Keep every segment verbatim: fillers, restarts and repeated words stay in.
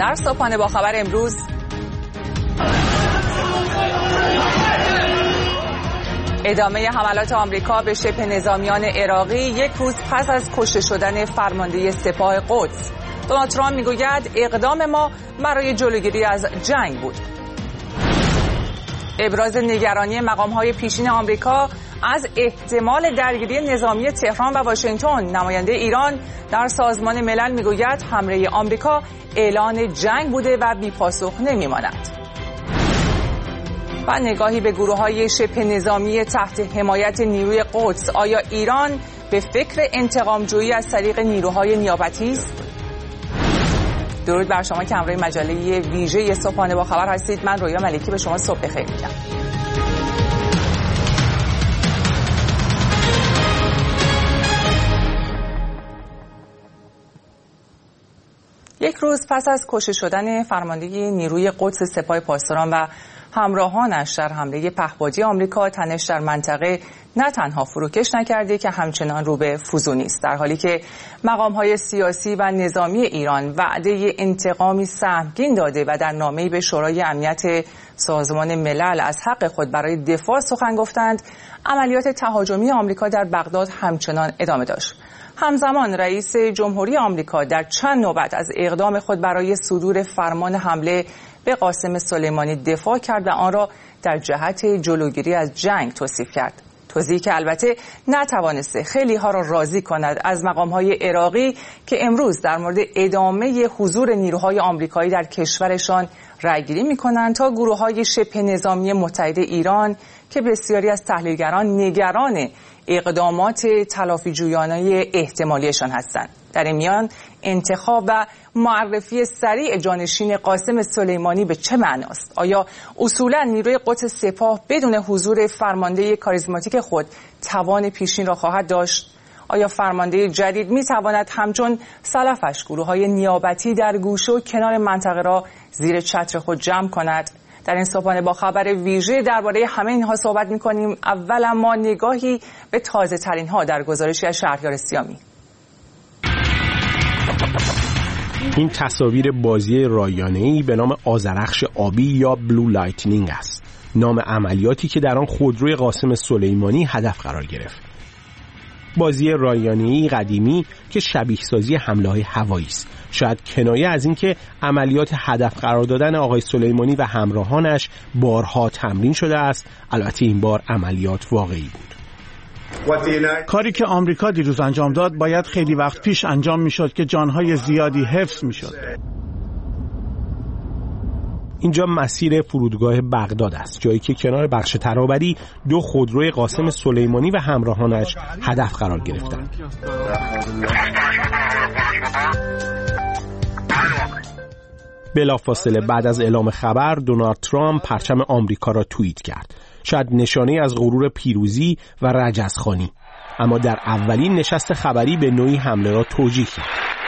در صبحانه با خبر امروز ادامه حملات آمریکا به شبه نظامیان عراقی یک روز پس از کشته شدن فرمانده سپاه قدس. دونالد ترامپ میگوید اقدام ما برای جلوگیری از جنگ بود. ابراز نگرانی مقام‌های پیشین آمریکا از احتمال درگیری نظامی تهران و واشنگتن. نماینده ایران در سازمان ملل میگوید حمله آمریکا اعلان جنگ بوده و بی‌پاسخ نمی‌ماند. و نگاهی به گروه‌های شبه نظامی تحت حمایت نیروی قدس. آیا ایران به فکر انتقام‌جویی از طریق نیروهای نیابتی است؟ درود بر شما که همراه مجله ویژه صبحانه با خبر هستید. من رویا ملکی به شما صبح بخیر میگم. یک روز پس از کشته شدن فرمانده نیروی قدس سپاه پاسداران و همراهانش در حمله پهپادی آمریکا، تنش در منطقه نه تنها فروکش نکرده که همچنان رو به فزونی است، در حالی که مقام‌های سیاسی و نظامی ایران وعده انتقامی سهمگین داده و در نامه‌ای به شورای امنیت سازمان ملل از حق خود برای دفاع سخن گفتند. عملیات تهاجمی آمریکا در بغداد همچنان ادامه داشت. همزمان رئیس جمهوری آمریکا در چند نوبت از اقدام خود برای صدور فرمان حمله به قاسم سلیمانی دفاع کرد و آن را در جهت جلوگیری از جنگ توصیف کرد. توضیحی که البته نتوانسته خیلی ها را راضی کند از مقام‌های عراقی که امروز در مورد ادامه حضور نیروهای آمریکایی در کشورشان رأیگیری می‌کنند تا گروه‌های شبه نظامی متحد ایران که بسیاری از تحلیلگران نگران اقدامات تلافی‌جویانه احتمالیشان هستند. در این میان انتخاب و معرفی سریع جانشین قاسم سلیمانی به چه معناست؟ آیا اصولا نیروی قدس سپاه بدون حضور فرمانده کاریزماتیک خود توان پیشین را خواهد داشت؟ آیا فرمانده جدید می تواند همچون سلفش گروه‌های نیابتی در گوشه و کنار منطقه را زیر چتر خود جمع کند؟ در این صبحانه با خبر ویژه درباره همه اینها صحبت می‌کنیم. اول اما نگاهی به تازه ترین ها در گزارشی از شهریار سیامی. این تصاویر بازی رایانه‌ای به نام آذرخش آبی یا بلو لایتنینگ است. نام عملیاتی که در آن خودروی قاسم سلیمانی هدف قرار گرفت. بازی رایانه‌ای قدیمی که شبیه سازی حمله‌های هوایی است. شاید کنایه از این که عملیات هدف قرار دادن آقای سلیمانی و همراهانش بارها تمرین شده است. البته این بار عملیات واقعی بود. کاری که آمریکا دیروز انجام داد باید خیلی وقت پیش انجام میشد که جانهای زیادی حفظ میشد. اینجا مسیر فرودگاه بغداد است، جایی که کنار بخش ترابری دو خودروی قاسم سلیمانی و همراهانش هدف قرار گرفتند. بلافاصله بعد از اعلام خبر دونالد ترامپ پرچم آمریکا را توییت کرد. شاید نشانه از غرور پیروزی و رجزخوانی، اما در اولین نشست خبری به نوعی حمله را توجیه کرد.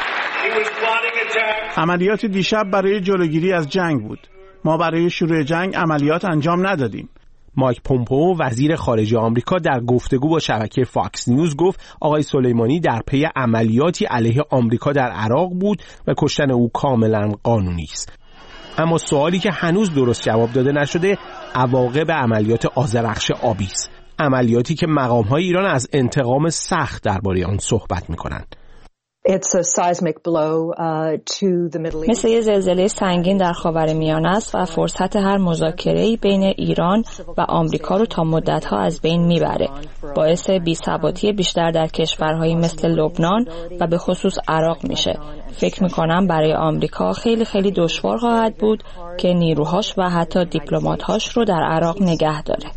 عملیات دیشب برای جلوگیری از جنگ بود. ما برای شروع جنگ عملیات انجام ندادیم. مایک پومپئو وزیر خارجه آمریکا در گفتگو با شبکه فاکس نیوز گفت آقای سلیمانی در پی عملیاتی علیه آمریکا در عراق بود و کشتن او کاملا قانونی است. اما سوالی که هنوز درست جواب داده نشده عواقب عملیات آذرخش آبی است. عملیاتی که مقام‌های ایران از انتقام سخت درباره آن صحبت می‌کنند. مثل یه زلزله سنگین در خاورمیانه است و فرصت هر مذاکره‌ای بین ایران و آمریکا رو تا مدت‌ها از بین میبره. باعث بی‌ثباتی بیشتر در کشورهایی مثل لبنان و به خصوص عراق میشه. فکر میکنم برای آمریکا خیلی خیلی دشوار خواهد بود که نیروهاش و حتی دیپلمات‌هاش رو در عراق نگه داره.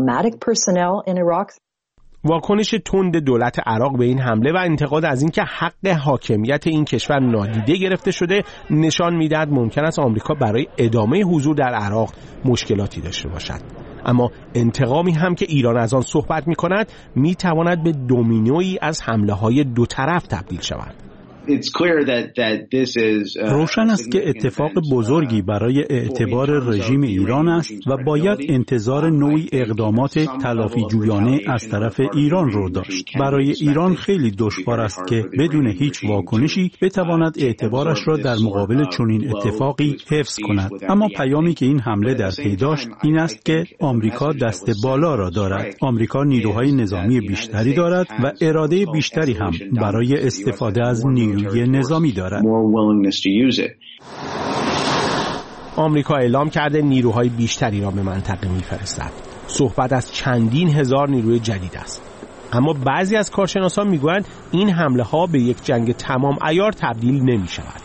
واکنش تند دولت عراق به این حمله و انتقاد از اینکه حق حاکمیت این کشور نادیده گرفته شده نشان میدهد ممکن است آمریکا برای ادامه حضور در عراق مشکلاتی داشته باشد. اما انتقامی هم که ایران از آن صحبت می‌کند می‌تواند به دومینویی از حمله‌های دو طرف تبدیل شود. روشن است که اتفاق بزرگی برای اعتبار رژیم ایران است و باید انتظار نوعی اقدامات تلافی جویانه از طرف ایران رو داشت. برای ایران خیلی دشوار است که بدون هیچ واکنشی بتواند اعتبارش را در مقابل چنین اتفاقی حفظ کند. اما پیامی که این حمله در پی داشت این است که آمریکا دست بالا را دارد. آمریکا نیروهای نظامی بیشتری دارد و اراده بیشتری هم برای استفاده از نیروی نظامی دارد. آمریکا اعلام کرده نیروهای بیشتری را به منطقه می‌فرستد. صحبت از چندین هزار نیروی جدید است. اما بعضی از کارشناسان میگویند این حمله ها به یک جنگ تمام عیار تبدیل نمی‌شود.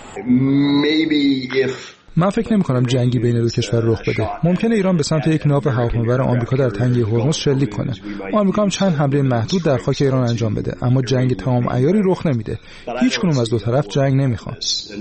من فکر نمی کنم جنگی بین دو کشور رخ بده. ممکنه ایران به سمت یک ناو هواپیمابر آمریکا در تنگه هرمز شلیک کنه. آمریکا هم چند حمله محدود در خاک ایران انجام بده، اما جنگ تمام عیاری رخ نمیده. هیچ کدوم از دو طرف جنگ نمیخواد.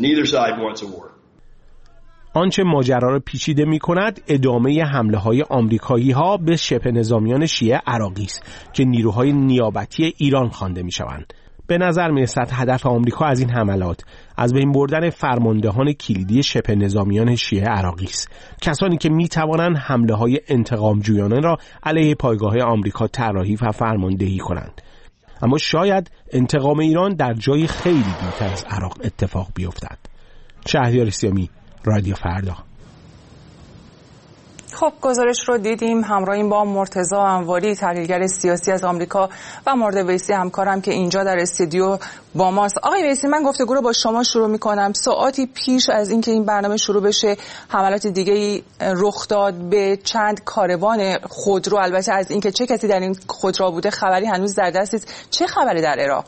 آنچه ماجرا را پیچیده می کند ادامه حمله های آمریکایی ها به شبه نظامیان شیعه عراقی است که نیروهای نیابتی ایران خوانده می شوند. به نظر می رسد هدف آمریکا از این حملات از بین بردن فرماندهان کلیدی شبه نظامیان شیعه عراقی است، کسانی که می توانند حمله های انتقام جویانه را علیه پایگاه آمریکا طراحی و فرماندهی کنند. اما شاید انتقام ایران در جای خیلی دورتر از عراق اتفاق بیفتد. شهریار سیامی، رادیو فردا. خب گزارش رو دیدیم، همراهیم با مرتضی انواری، تحلیلگر سیاسی از آمریکا، و مرد ویسی همکارم که اینجا در استودیو با ماست. آقای ویسی، من گفتگو رو با شما شروع می‌کنم. ساعاتی پیش از اینکه این برنامه شروع بشه حملات دیگه‌ای رخ داد به چند کاروان خودرو. البته از اینکه چه کسی در این خودرو بوده خبری هنوز در دست نیست. چه خبری در عراق؟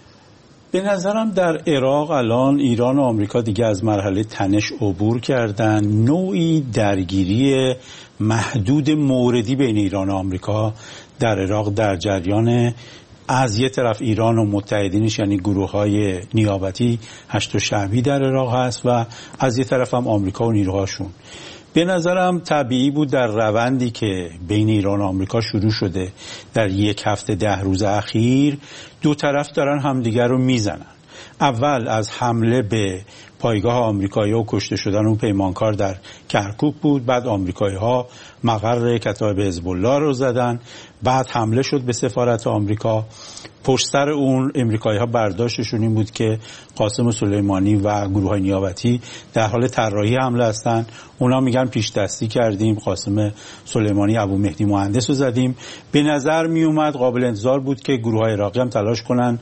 به نظرم در عراق الان ایران و آمریکا دیگه از مرحله تنش عبور کردن. نوعی درگیری محدود موردی بین ایران و آمریکا در عراق در جریان، از یه طرف ایران و متحدینش یعنی گروه‌های نیابتی هشت شعبی در عراق هست و از یه طرف هم آمریکا و نیروهاشون. به نظرم طبیعی بود در روندی که بین ایران و آمریکا شروع شده در یک هفته ده روز اخیر دو طرف دارن همدیگر رو میزنن. اول از حمله به پایگاه آمریکایی و کشته شدن اون پیمانکار در کرکوک بود، بعد آمریکایی ها مقر کتایب حزب الله رو زدن، بعد حمله شد به سفارت آمریکا. پشت سر اون امریکایی ها برداشتشون این بود که قاسم سلیمانی و گروه های نیابتی در حال طراحی حمله هستن. اونا میگن پیش دستی کردیم، قاسم سلیمانی ابو مهدی مهندس رو زدیم. به نظر می اومد قابل انتظار بود که گروه های عراقی هم تلاش کنن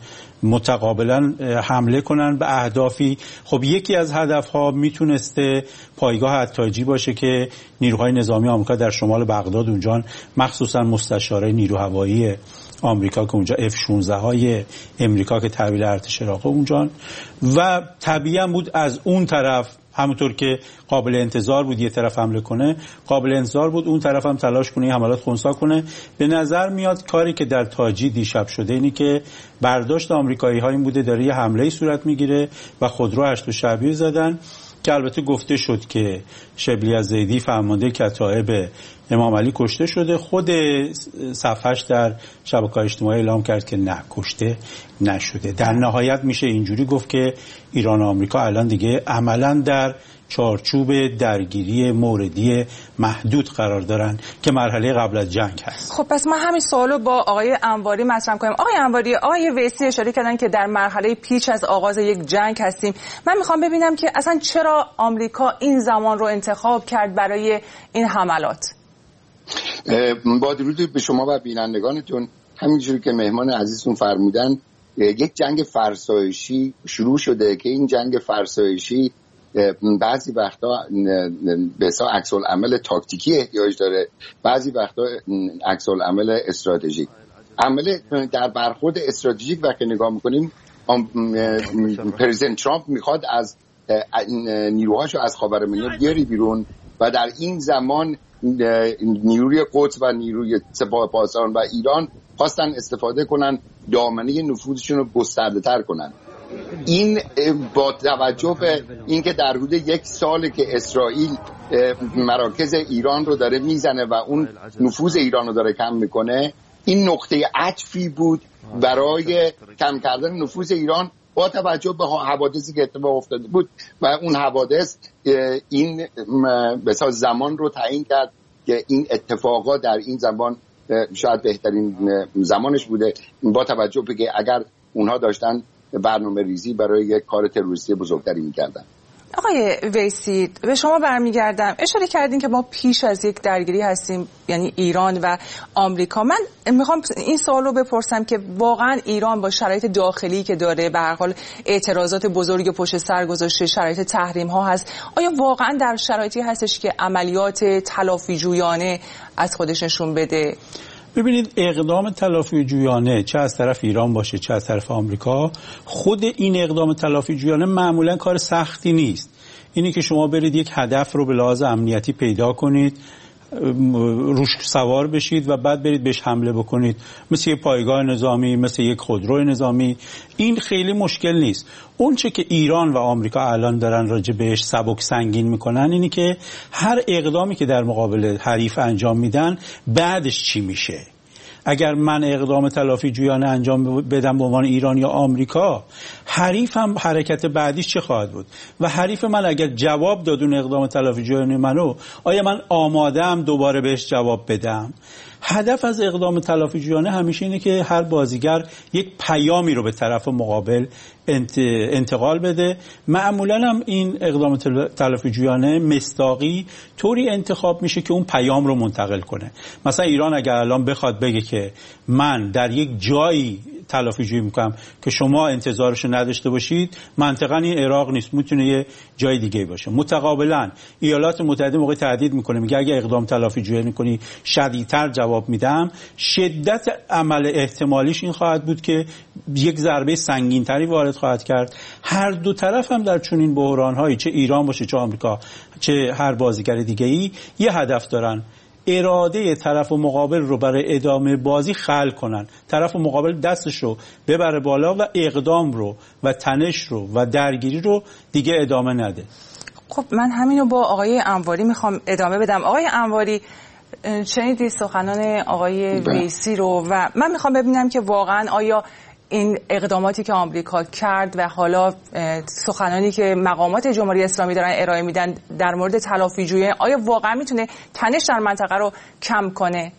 متقابلا حمله کنن به اهدافی. خب یکی از هدفها میتونسته پایگاه حتاجی باشه که نیروهای نظامی آمریکا در شمال بغداد اونجا، مخصوصا مستشاره نیرو هوایی آمریکا که اونجا اف شانزده های امریکا که تحویل ارتش عراق اونجا، و طبیعی بود از اون طرف همونطور که قابل انتظار بود یه طرف حمله کنه، قابل انتظار بود اون طرف هم تلاش کنه حملات خنثی کنه. به نظر میاد کاری که در تاجی دیشب شده اینی که برداشت آمریکایی ها این بوده داره یه حمله صورت میگیره و خودرو هشت شعبی زدن که البته گفته شد که شبلی الزیدی فرمانده کتایب امام علی کشته شده. خود صفحش در شبکه‌های اجتماعی اعلام کرد که نه، کشته نشده. در نهایت میشه اینجوری گفت که ایران و آمریکا الان دیگه عملاً در چارچوب درگیری موردی محدود قرار دارن که مرحله قبل از جنگ هست. خب پس من همین سوالو با آقای انواری مطرح کنم. آقای انواری، آقای ویسی اشاره کردن که در مرحله پیچ از آغاز یک جنگ هستیم. من میخوام ببینم که اصلا چرا آمریکا این زمان رو انتخاب کرد برای این حملات؟ با درود به شما و بینندگانتون، همینجوری که مهمان عزیزتون فرمودن یک جنگ فرسایشی شروع شده که این جنگ فرسایشی بعضی وقتا به حساب عکس العمل تاکتیکی احتیاج داره، بعضی وقتا عکس العمل استراتژیک. عمل در برخورد استراتژیک وقتی نگاه میکنیم، پرزیدنت ترامپ میخواد از نیروهاشو از خاورمیانه بیاری بیرون و در این زمان نیروی قدس و نیروی سپاه پاسداران و ایران خواستن استفاده کنن دامنه نفوذشون رو گسترده تر کنن. این با توجه به اینکه در حدود یک ساله که اسرائیل مراکز ایران رو داره میزنه و اون نفوذ ایران رو داره کم میکنه، این نقطه عطفی بود برای کم کردن نفوذ ایران، با توجه به حوادثی که اتفاق افتاده بود و اون حوادث این بسیار زمان رو تعیین کرد که این اتفاقات در این زمان شاید بهترین زمانش بوده، با توجه به که اگر اونها داشتن برنامه ریزی برای یک کار تروریستی بزرگتری میکردن. آقای ویسی، به شما برمیگردم. اشاره کردین که ما پیش از یک درگیری هستیم، یعنی ایران و آمریکا. من میخوام این سوال رو بپرسم که واقعا ایران با شرایط داخلی که داره، به هر حال اعتراضات بزرگ پشت سر گذاشته، شرایط تحریم ها هست، آیا واقعا در شرایطی هستش که عملیات تلافی جویانه از خودش نشون بده؟ ببینید، اقدام تلافی جویانه چه از طرف ایران باشه چه از طرف آمریکا، خود این اقدام تلافی جویانه معمولا کار سختی نیست. اینی که شما برید یک هدف رو به لحاظ امنیتی پیدا کنید، روش سوار بشید و بعد برید بهش حمله بکنید، مثل یک پایگاه نظامی، مثل یک خودرو نظامی. این خیلی مشکل نیست. اون چه که ایران و آمریکا الان دارن راجع بهش سبک سنگین میکنن اینی که هر اقدامی که در مقابل حریف انجام میدن بعدش چی میشه. اگر من اقدام تلافی جویانه انجام بدم به عنوان ایران یا آمریکا، حریف هم حرکت بعدیش چه خواهد بود؟ و حریف من اگر جواب داد اون اقدام تلافی جویانه منو، آیا من آماده‌ام دوباره بهش جواب بدم؟ هدف از اقدام تلافی جویانه همیشه اینه که هر بازیگر یک پیامی رو به طرف مقابل انتقال بده. معمولا هم این اقدام تلافی جویانه مصداقی طوری انتخاب میشه که اون پیام رو منتقل کنه. مثلا ایران اگر الان بخواد بگه که من در یک جایی تلافی جویی میکنم که شما انتظارشو نداشته باشید، منطقا این عراق نیست، میتونه یه جای دیگه باشه. متقابلا ایالات متحده موقع تهدید میکنه، میگه اگه اقدام تلافی جویی میکنی شدیدتر جواب میدم. شدت عمل احتمالیش این خواهد بود که یک ضربه سنگینتری وارد خواهد کرد. هر دو طرف هم در چنین بحران‌هایی، چه ایران باشه چه آمریکا چه هر بازیگر دیگه‌ای، یه هدف دارن: اراده طرف مقابل رو برای ادامه بازی خلق کنن. طرف مقابل دستش رو ببره بالا و اقدام رو و تنش رو و درگیری رو دیگه ادامه نده. خب من همینو با آقای انواری میخوام ادامه بدم. آقای انواری، شنیدی سخنان آقای ویسی رو و من میخوام ببینم که واقعا آیا این اقداماتی که آمریکا کرد و حالا سخنانی که مقامات جمهوری اسلامی دارن ارائه میدن در مورد تلافی جویی، آیا واقعا میتونه تنش در منطقه رو کم کنه؟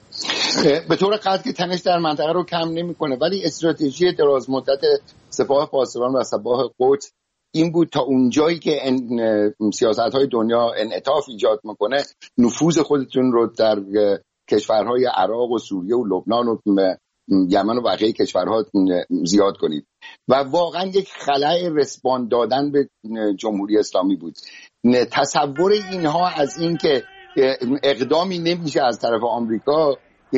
به طور قطعی که تنش در منطقه رو کم نمیکنه، ولی استراتژی دراز مدت سپاه پاسداران و سپاه قدس این بود تا اونجایی که سیاست‌های دنیا انعطاف ایجاد میکنه، نفوذ خودتون رو در کشورهای عراق و سوریه و لبنان و یمن و بقیه کشورها زیاد کنید. و واقعا یک خلأ رسپاند دادن به جمهوری اسلامی بود. تصور اینها از این که اقدامی نمیشه از طرف آمریکا،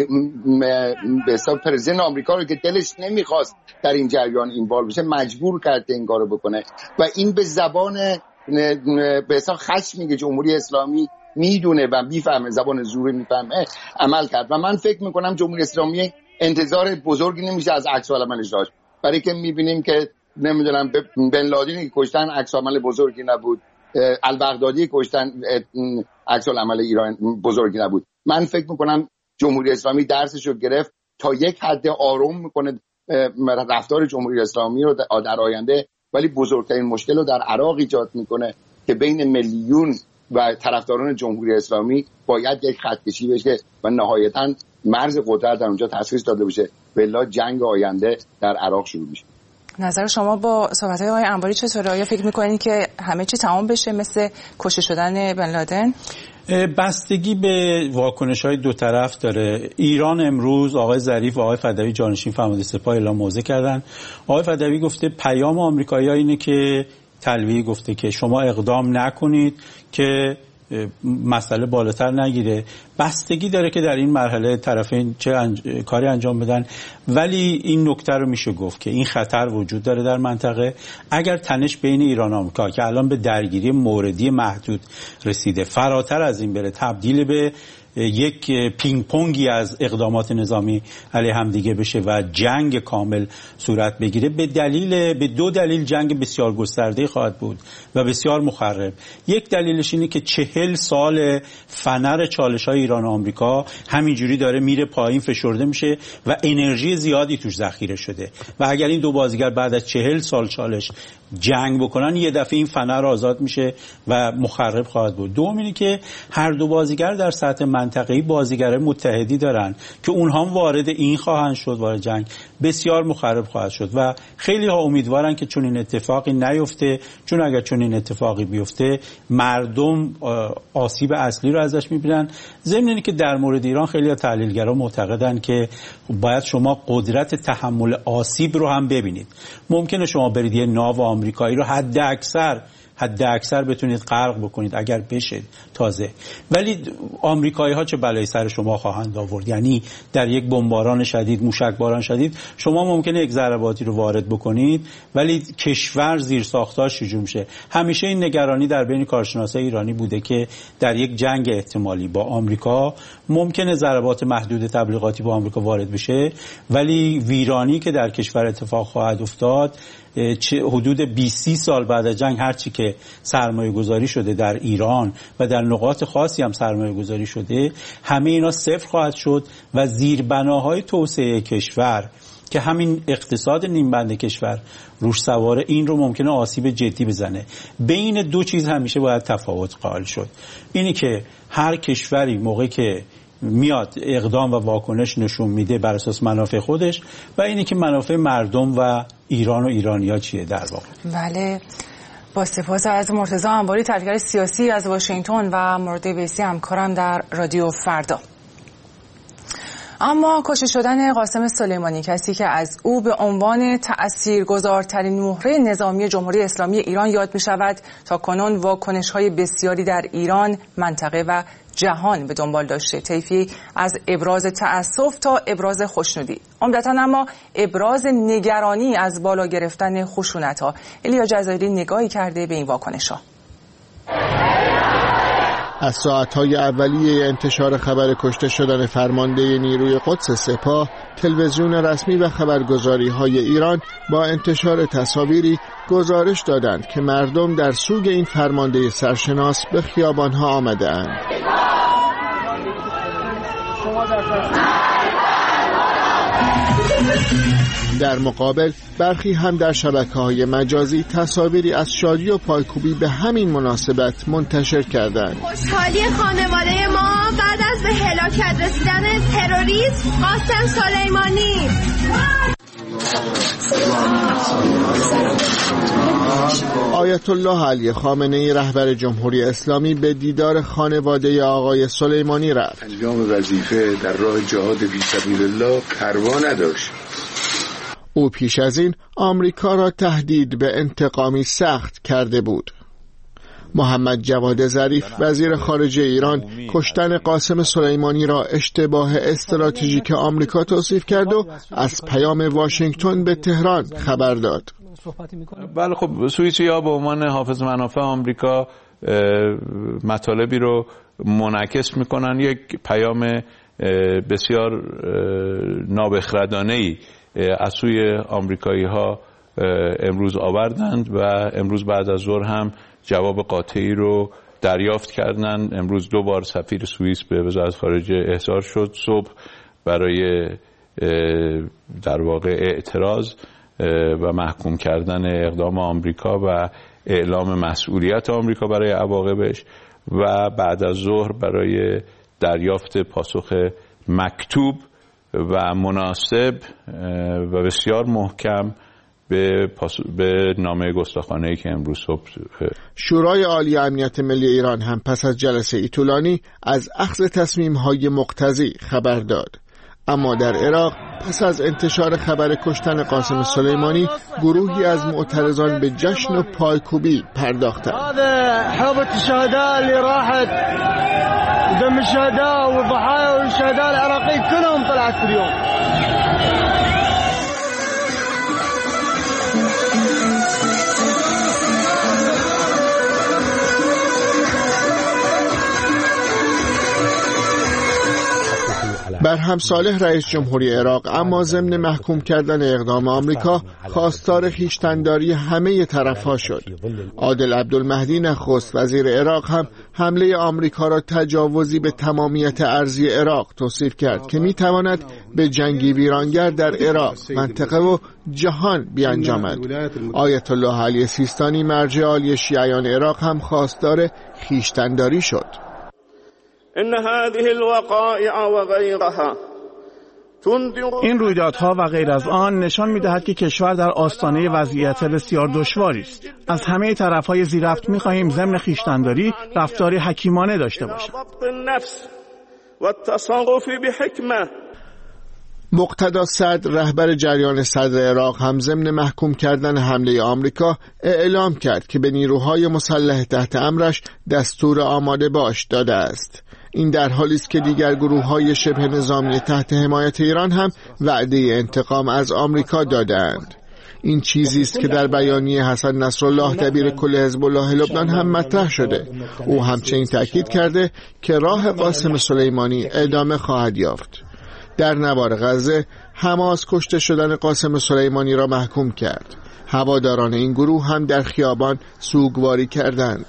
به حساب پرزیدنت آمریکا رو که دلش نمیخواست در این جریان اینوالو بشه مجبور کرده این کارو بکنه و این به زبان به حساب خشمی که جمهوری اسلامی میدونه و میفهمه، زبان زور میفهمه، عمل کرد. و من فکر میکنم جمهوری اسلامی انتظار بزرگی نمیشه از عکس العملش داشت، برای که میبینیم که نمیدونم بن لادنی که کشتن عکس العمل بزرگی نبود، البغدادی کشتن عکس العمل ایران بزرگی نبود. من فکر میکنم جمهوری اسلامی درسش رو گرفت، تا یک حد آروم میکنه رفتار جمهوری اسلامی رو در آینده، ولی بزرگترین مشکل رو در عراق ایجاد میکنه که بین میلیون و طرفداران جمهوری اسلامی باید یک خط کشی بشه و نهایتاً مرز قدرت در اونجا تشخیص داده بشه، بلا جنگ آینده در عراق شروع میشه. نظر شما با صحبت‌های آقای انواری چطوره؟ آیا فکر می‌کنید که همه چی تمام بشه مثل کشته شدن بن لادن؟ بستگی به واکنش‌های دو طرف داره. ایران امروز آقای ظریف و آقای فدوی جانشین فرمانده سپاه اعلام موضع کردن. آقای فدوی گفته پیام آمریکایی‌ها اینه که تلویح گفته که شما اقدام نکنید که مسئله بالاتر نگیره. بستگی داره که در این مرحله طرفین چه انج... کاری انجام بدن، ولی این نکته رو میشه گفت که این خطر وجود داره در منطقه. اگر تنش بین ایران و آمریکا که الان به درگیری موردی محدود رسیده فراتر از این بره، تبدیل به یک پینگ پونگی از اقدامات نظامی علیه هم دیگه بشه و جنگ کامل صورت بگیره. به دلیل به دو دلیل جنگ بسیار گسترده خواهد بود و بسیار مخرب. یک دلیلش اینه که چهل سال فنر چالش‌های ایران و آمریکا همینجوری داره میره پایین، فشرده میشه و انرژی زیادی توش ذخیره شده و اگر این دو بازیگر بعد از چهل سال چالش جنگ بکنن یه دفعه این فنر آزاد میشه و مخرب خواهد بود. دوم اینه که هر دو بازیگر در سطح منطقه‌ای بازیگر متحدی دارن که اونها هم وارد این خواهند شد، وارد جنگ بسیار مخرب خواهد شد و خیلی ها امیدوارن که چون این اتفاقی نیفته، چون اگر چون این اتفاقی بیفته مردم آسیب اصلی رو ازش میبینن. ضمن اینه که در مورد ایران خیلی ها تحلیلگرا معتقدن که باید شما قدرت تحمل آسیب رو هم ببینید. ممکنه شما برید یه ناو آمریکایی رو حد اکثر حد اکثر بتونید غرق بکنید اگر بشه تازه، ولی آمریکایی ها چه بلایی سر شما خواهند آورد. یعنی در یک بمباران شدید، موشکباران شدید، شما ممکنه یک ضرباتی رو وارد بکنید ولی کشور زیر ساختاش هجوم شه. همیشه این نگرانی در بین کارشناسای ایرانی بوده که در یک جنگ احتمالی با آمریکا ممکنه ضربات محدود تبلیغاتی با آمریکا وارد بشه، ولی ویرانی که در کشور اتفاق خواهد افتاد حدود بیست سال بعد از جنگ هرچی که سرمایه گذاری شده در ایران و در نقاط خاصی هم سرمایه گذاری شده همه اینا صفر خواهد شد و زیربناهای توسعه کشور که همین اقتصاد نیمبند کشور روش سواره این رو ممکنه آسیب جدی بزنه. بین دو چیز همیشه باید تفاوت قائل شد. اینی که هر کشوری موقعی که میاد اقدام و واکنش نشون میده بر اساس منافع خودش و اینی که منافع مردم و ایران و ایرانی‌ها چیه در واقع. بله، با سپاس از مرتضی انباری، تحلیلگر سیاسی از واشنگتن و مورد ویسی همکارم در رادیو فردا. اما کشته شدن قاسم سلیمانی، کسی که از او به عنوان تأثیرگذارترین مهره نظامی جمهوری اسلامی ایران یاد می شود، تا کنون واکنش‌های بسیاری در ایران، منطقه و جهان به دنبال داشته. طیفی از ابراز تأسف تا ابراز خوشنودی، عمدتاً اما ابراز نگرانی از بالا گرفتن خشونت‌ها. الیا جزایری نگاهی کرده به این واکنش‌ها. از ساعتهای اولیه انتشار خبر کشته شدن فرمانده نیروی قدس سپاه، تلویزیون رسمی و خبرگزاری‌های ایران با انتشار تصاویری گزارش دادند که مردم در سوگ این فرمانده سرشناس به خیابان‌ها آمده‌اند. در مقابل برخی هم در شبکه‌های مجازی تصاویری از شادی و پایکوبی به همین مناسبت منتشر کردند. خوشحالی خانواده ما بعد از به هلاکت رسیدن تروریست قاسم سلیمانی. آیت الله علی خامنه‌ای رهبر جمهوری اسلامی به دیدار خانواده آقای سلیمانی رفت. انجام وظیفه در راه جهاد فی سبیل الله پروا نداشت. او پیش از این آمریکا را تهدید به انتقامی سخت کرده بود. محمد جواد ظریف وزیر خارجه ایران کشتن قاسم سلیمانی را اشتباه استراتژیک آمریکا توصیف کرد و از پیام واشنگتن به تهران خبر داد. بله، خب سوئیسی‌ها به عنوان حافظ منافع آمریکا مطالبی رو منعکس میکنن. یک پیام بسیار نابخردانه‌ای از سوی آمریکایی‌ها امروز آوردند و امروز بعد از ظهر هم جواب قاطعی رو دریافت کردند. امروز دو بار سفیر سوئیس به وزارت خارجه احضار شد صبح برای در واقع اعتراض و محکوم کردن اقدام آمریکا و اعلام مسئولیت آمریکا برای عواقبش و بعد از ظهر برای دریافت پاسخ مکتوب و مناسب و بسیار محکم به, به نامه گستاخانه‌ای که امروز صبح. شورای عالی امنیت ملی ایران هم پس از جلسه طولانی از اخذ تصمیم‌های مقتضی خبر داد. اما در عراق پس از انتشار خبر کشتن قاسم سلیمانی گروهی از معترضان به جشن و پایکوبی پرداختند. هذا حوبة الشهداء اللي راحت دم الشهداء والضحايا والشهداء العراقيين كلهم طلعت في اليوم. برهم صالح رئیس جمهوری عراق اما ضمن محکوم کردن اقدام آمریکا خواستار خویشتن‌داری همه طرف‌ها شد. عادل عبدالمهدی نخست وزیر عراق هم حمله آمریکا را تجاوزی به تمامیت ارضی عراق توصیف کرد که می‌تواند به جنگی ویرانگر در عراق، منطقه و جهان بیانجامد. آیت الله علی سیستانی مرجع عالی شیعیان عراق هم خواستار خویشتن‌داری شد. ان هذه الوقائع وغيرها این رویدادها و غیر از آن نشان می‌دهد که کشور در آستانه وضعیت بسیار دشواری است. از همه طرف‌های زیرربط می‌خواهیم ضمن خویشتن‌داری رفتاری حکیمانه داشته باشیم. مقتدا صدر رهبر جریان صدر عراق هم ضمن محکوم کردن حمله آمریکا اعلام کرد که به نیروهای مسلح تحت امرش دستور آماده باش داده است. این در حالی است که دیگر گروه‌های شبه نظامی تحت حمایت ایران هم وعده انتقام از آمریکا دادند. این چیزی است که در بیانیه حسن نصرالله دبیر کل حزب الله لبنان هم مطرح شده. او همچنین تاکید کرده که راه قاسم سلیمانی ادامه خواهد یافت. در نوار غزه حماس کشته شدن قاسم سلیمانی را محکوم کرد. هواداران این گروه هم در خیابان سوگواری کردند.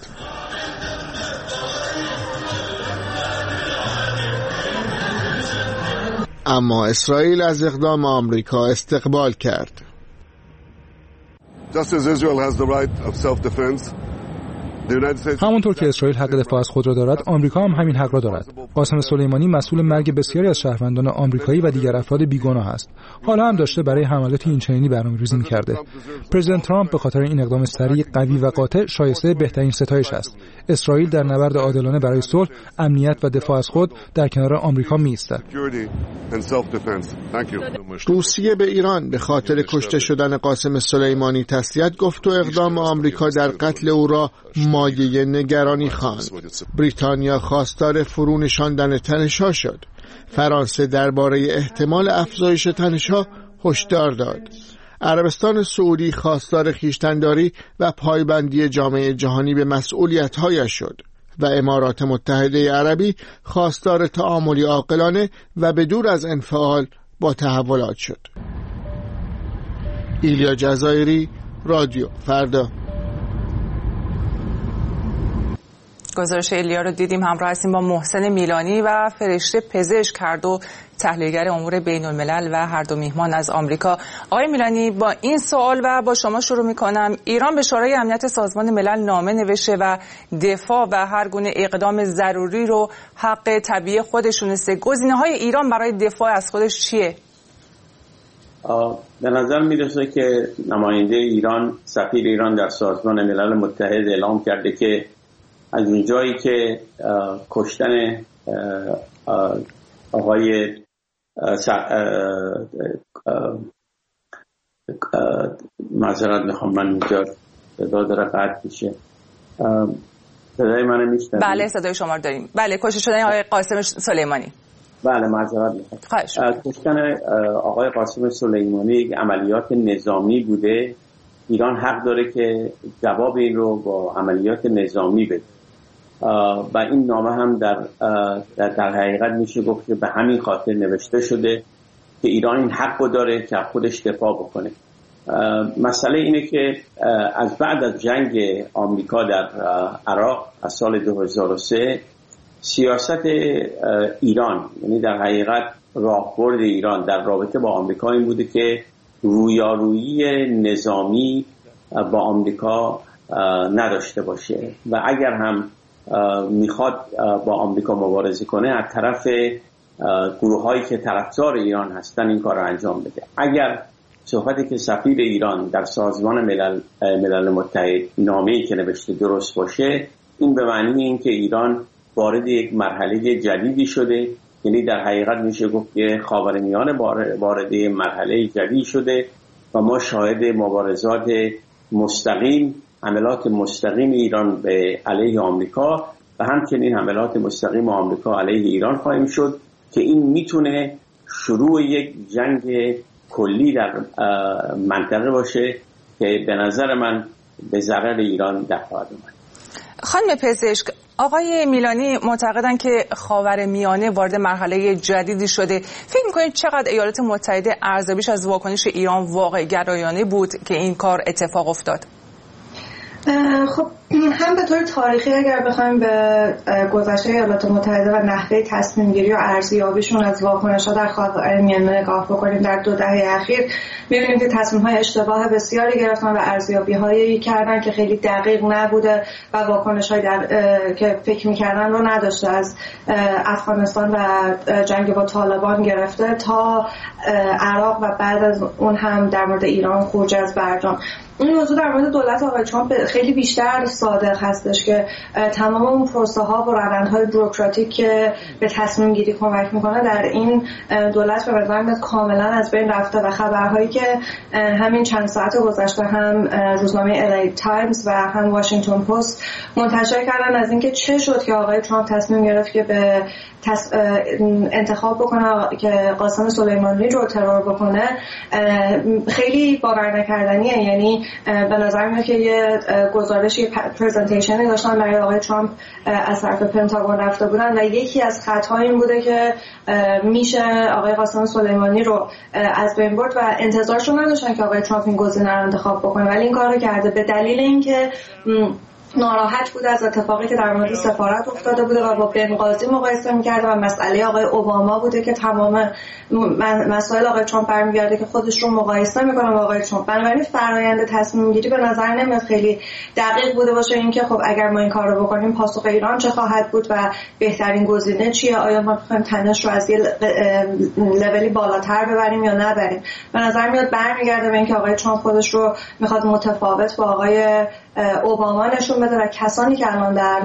اما اسرائیل از اقدام آمریکا استقبال کرد. Just as Israel has the right of self-defense, همونطور که اسرائیل حق دفاع از خود را دارد، آمریکا هم همین حق را دارد. قاسم سلیمانی مسئول مرگ بسیاری از شهروندان آمریکایی و دیگر افراد بیگناه است. حالا هم داشته برای حملات اینچنینی برنامه‌ریزی می‌کرده. پرزیدنت ترامپ به خاطر این اقدام سریع، قوی و قاطع شایسته بهترین ستایش است. اسرائیل در نبرد عادلانه برای صلح، امنیت و دفاع از خود در کنار آمریکا می‌ایستد. روسیه به ایران به خاطر کشته شدن قاسم سلیمانی تسلیت گفت و اقدام آمریکا در قتل او را مایه نگرانی خواند. بریتانیا خواستار فرو نشاندن تنش‌ها شد. فرانسه درباره احتمال افزایش تنش‌ها هشدار داد. عربستان سعودی خواستار خویشتن‌داری و پایبندی جامعه جهانی به مسئولیت‌هایش شد و امارات متحده عربی خواستار تعاملی عاقلانه و بدور از انفعال با تحولات شد. ایلیا جزایری، رادیو فردا. گزارش ایلیا رو دیدیم. همراه هستیم با محسن میلانی و فرشته پزشک، هر دو تحلیلگر امور بین الملل و هر دو میهمان از آمریکا. آقای میلانی، با این سوال و با شما شروع میکنم. ایران به شورای امنیت سازمان ملل نامه نوشته و دفاع و هر گونه اقدام ضروری رو حق طبیعی خودشون است. گزینه‌های ایران برای دفاع از خودش چیه؟ به نظر میرسه که نماینده ایران، سفیر ایران در سازمان ملل متحد اعلام کرده که از اونجایی که کشتن آقای معذرت میخوام من اینجا صدا داره قطع میشه. صدای منو میشنوید؟ بله صدای شما رو داریم. بله، کشته شدن آقای قاسم سلیمانی. بله معذرت میخوام. کشتن آقای قاسم سلیمانی یک عملیات نظامی بوده. ایران حق داره که جواب این رو با عملیات نظامی بده و این نامه هم در در حقیقت میشه گفت که به همین خاطر نوشته شده که ایران این حق رو داره که خودش دفاع بکنه. مسئله اینه که از بعد از جنگ آمریکا در عراق از سال دو هزار و سه سیاست ایران، یعنی در حقیقت راهبرد ایران در رابطه با آمریکا این بوده که رویارویی نظامی با آمریکا نداشته باشه و اگر هم میخواد با آمریکا مبارزه کنه از طرف گروه هایی که طرفدار ایران هستن این کار رو انجام بده. اگر صحبتی که سفیر ایران در سازمان ملل, ملل متحد نامه‌ای که نوشته درست باشه، این به معنی این که ایران وارد یک مرحله جدیدی شده، یعنی در حقیقت میشه گفت که خاورمیانه وارد مرحله جدید شده و ما شاهد مبارزات مستقیم، حملات مستقیم ایران به علیه آمریکا و همچنین حملات مستقیم آمریکا علیه ایران خواهیم شد که این میتونه شروع یک جنگ کلی در منطقه باشه که به نظر من به ضرر ایران در خواهد اومد. خانم پزشک، آقای میلانی معتقدن که خاورمیانه وارد مرحله جدیدی شده. فکر می‌کنید چقدر ایالات متحده ارزیابیش از واکنش ایران واقع گرایانه بود که این کار اتفاق افتاد؟ خب هم به طور تاریخی اگر بخوایم به گذشته ایالات متحده و نحوه تصمیم گیری و ارزیابیشون از واکنش‌ها در خاورمیانه نگاه بکنیم در دو دهه اخیر، می‌بینیم که تصمیم‌های اشتباه بسیاری گرفتن و ارزیابی‌هایی کردن که خیلی دقیق نبوده و واکنش‌هایی که فکر می‌کردن رو نداشته. از افغانستان و جنگ با طالبان گرفته تا عراق و بعد از اون هم در مورد ایران خروج از برجام. این موضوع در مورد دولت آقای ترامپ خیلی بیشتر صادق هستش که تمام اون پروسه ها و روندهای بوروکراتیک که به تصمیم گیری کمک میکنه در این دولت به نظر میاد کاملا از بین رفته و خبرهایی که همین چند ساعت گذشته هم روزنامه ال ای تایمز و هم واشنگتن پست منتشر کردن از اینکه چه شد که آقای ترامپ تصمیم گرفت که به تص... انتخاب بکنه که قاسم سلیمانی رو ترور بکنه خیلی باور نکردنیه. یعنی به نظر میاد که یه گزارشی پرزنتیشنی داشتن برای آقای ترامپ از طرف پنتاگون رفته بودن و یکی از خطاها این بوده که میشه آقای قاسم سلیمانی رو از بین برد و انتظارشون نداشتن که آقای ترامپ این گزینه رو انتخاب بکنه، ولی این کار رو کرده به دلیل اینکه ناراحت بود از اتفاقی که در مورد سفارت افتاده بوده و با بنغازی مقایسه می‌کرده و مسئله آقای اوباما بوده که تمام مسائل آقای ترامپ برمیگرده که خودش رو مقایسه می‌کنه با آقای ترامپ. بنابراین فرآیند تصمیم گیری به نظر نمیاد خیلی دقیق بوده باشه اینکه خب اگر ما این کار رو بکنیم پاسخ ایران چه خواهد بود و بهترین گزینه چیه، آیا ما می‌خوایم تنش رو از یه لولی بالاتر ببریم یا نبریم. به نظر میاد برمیگرده به اینکه آقای ترامپ خودش رو می‌خواد متفاوت با آقای اوباما نشون بده و کسانی که الان در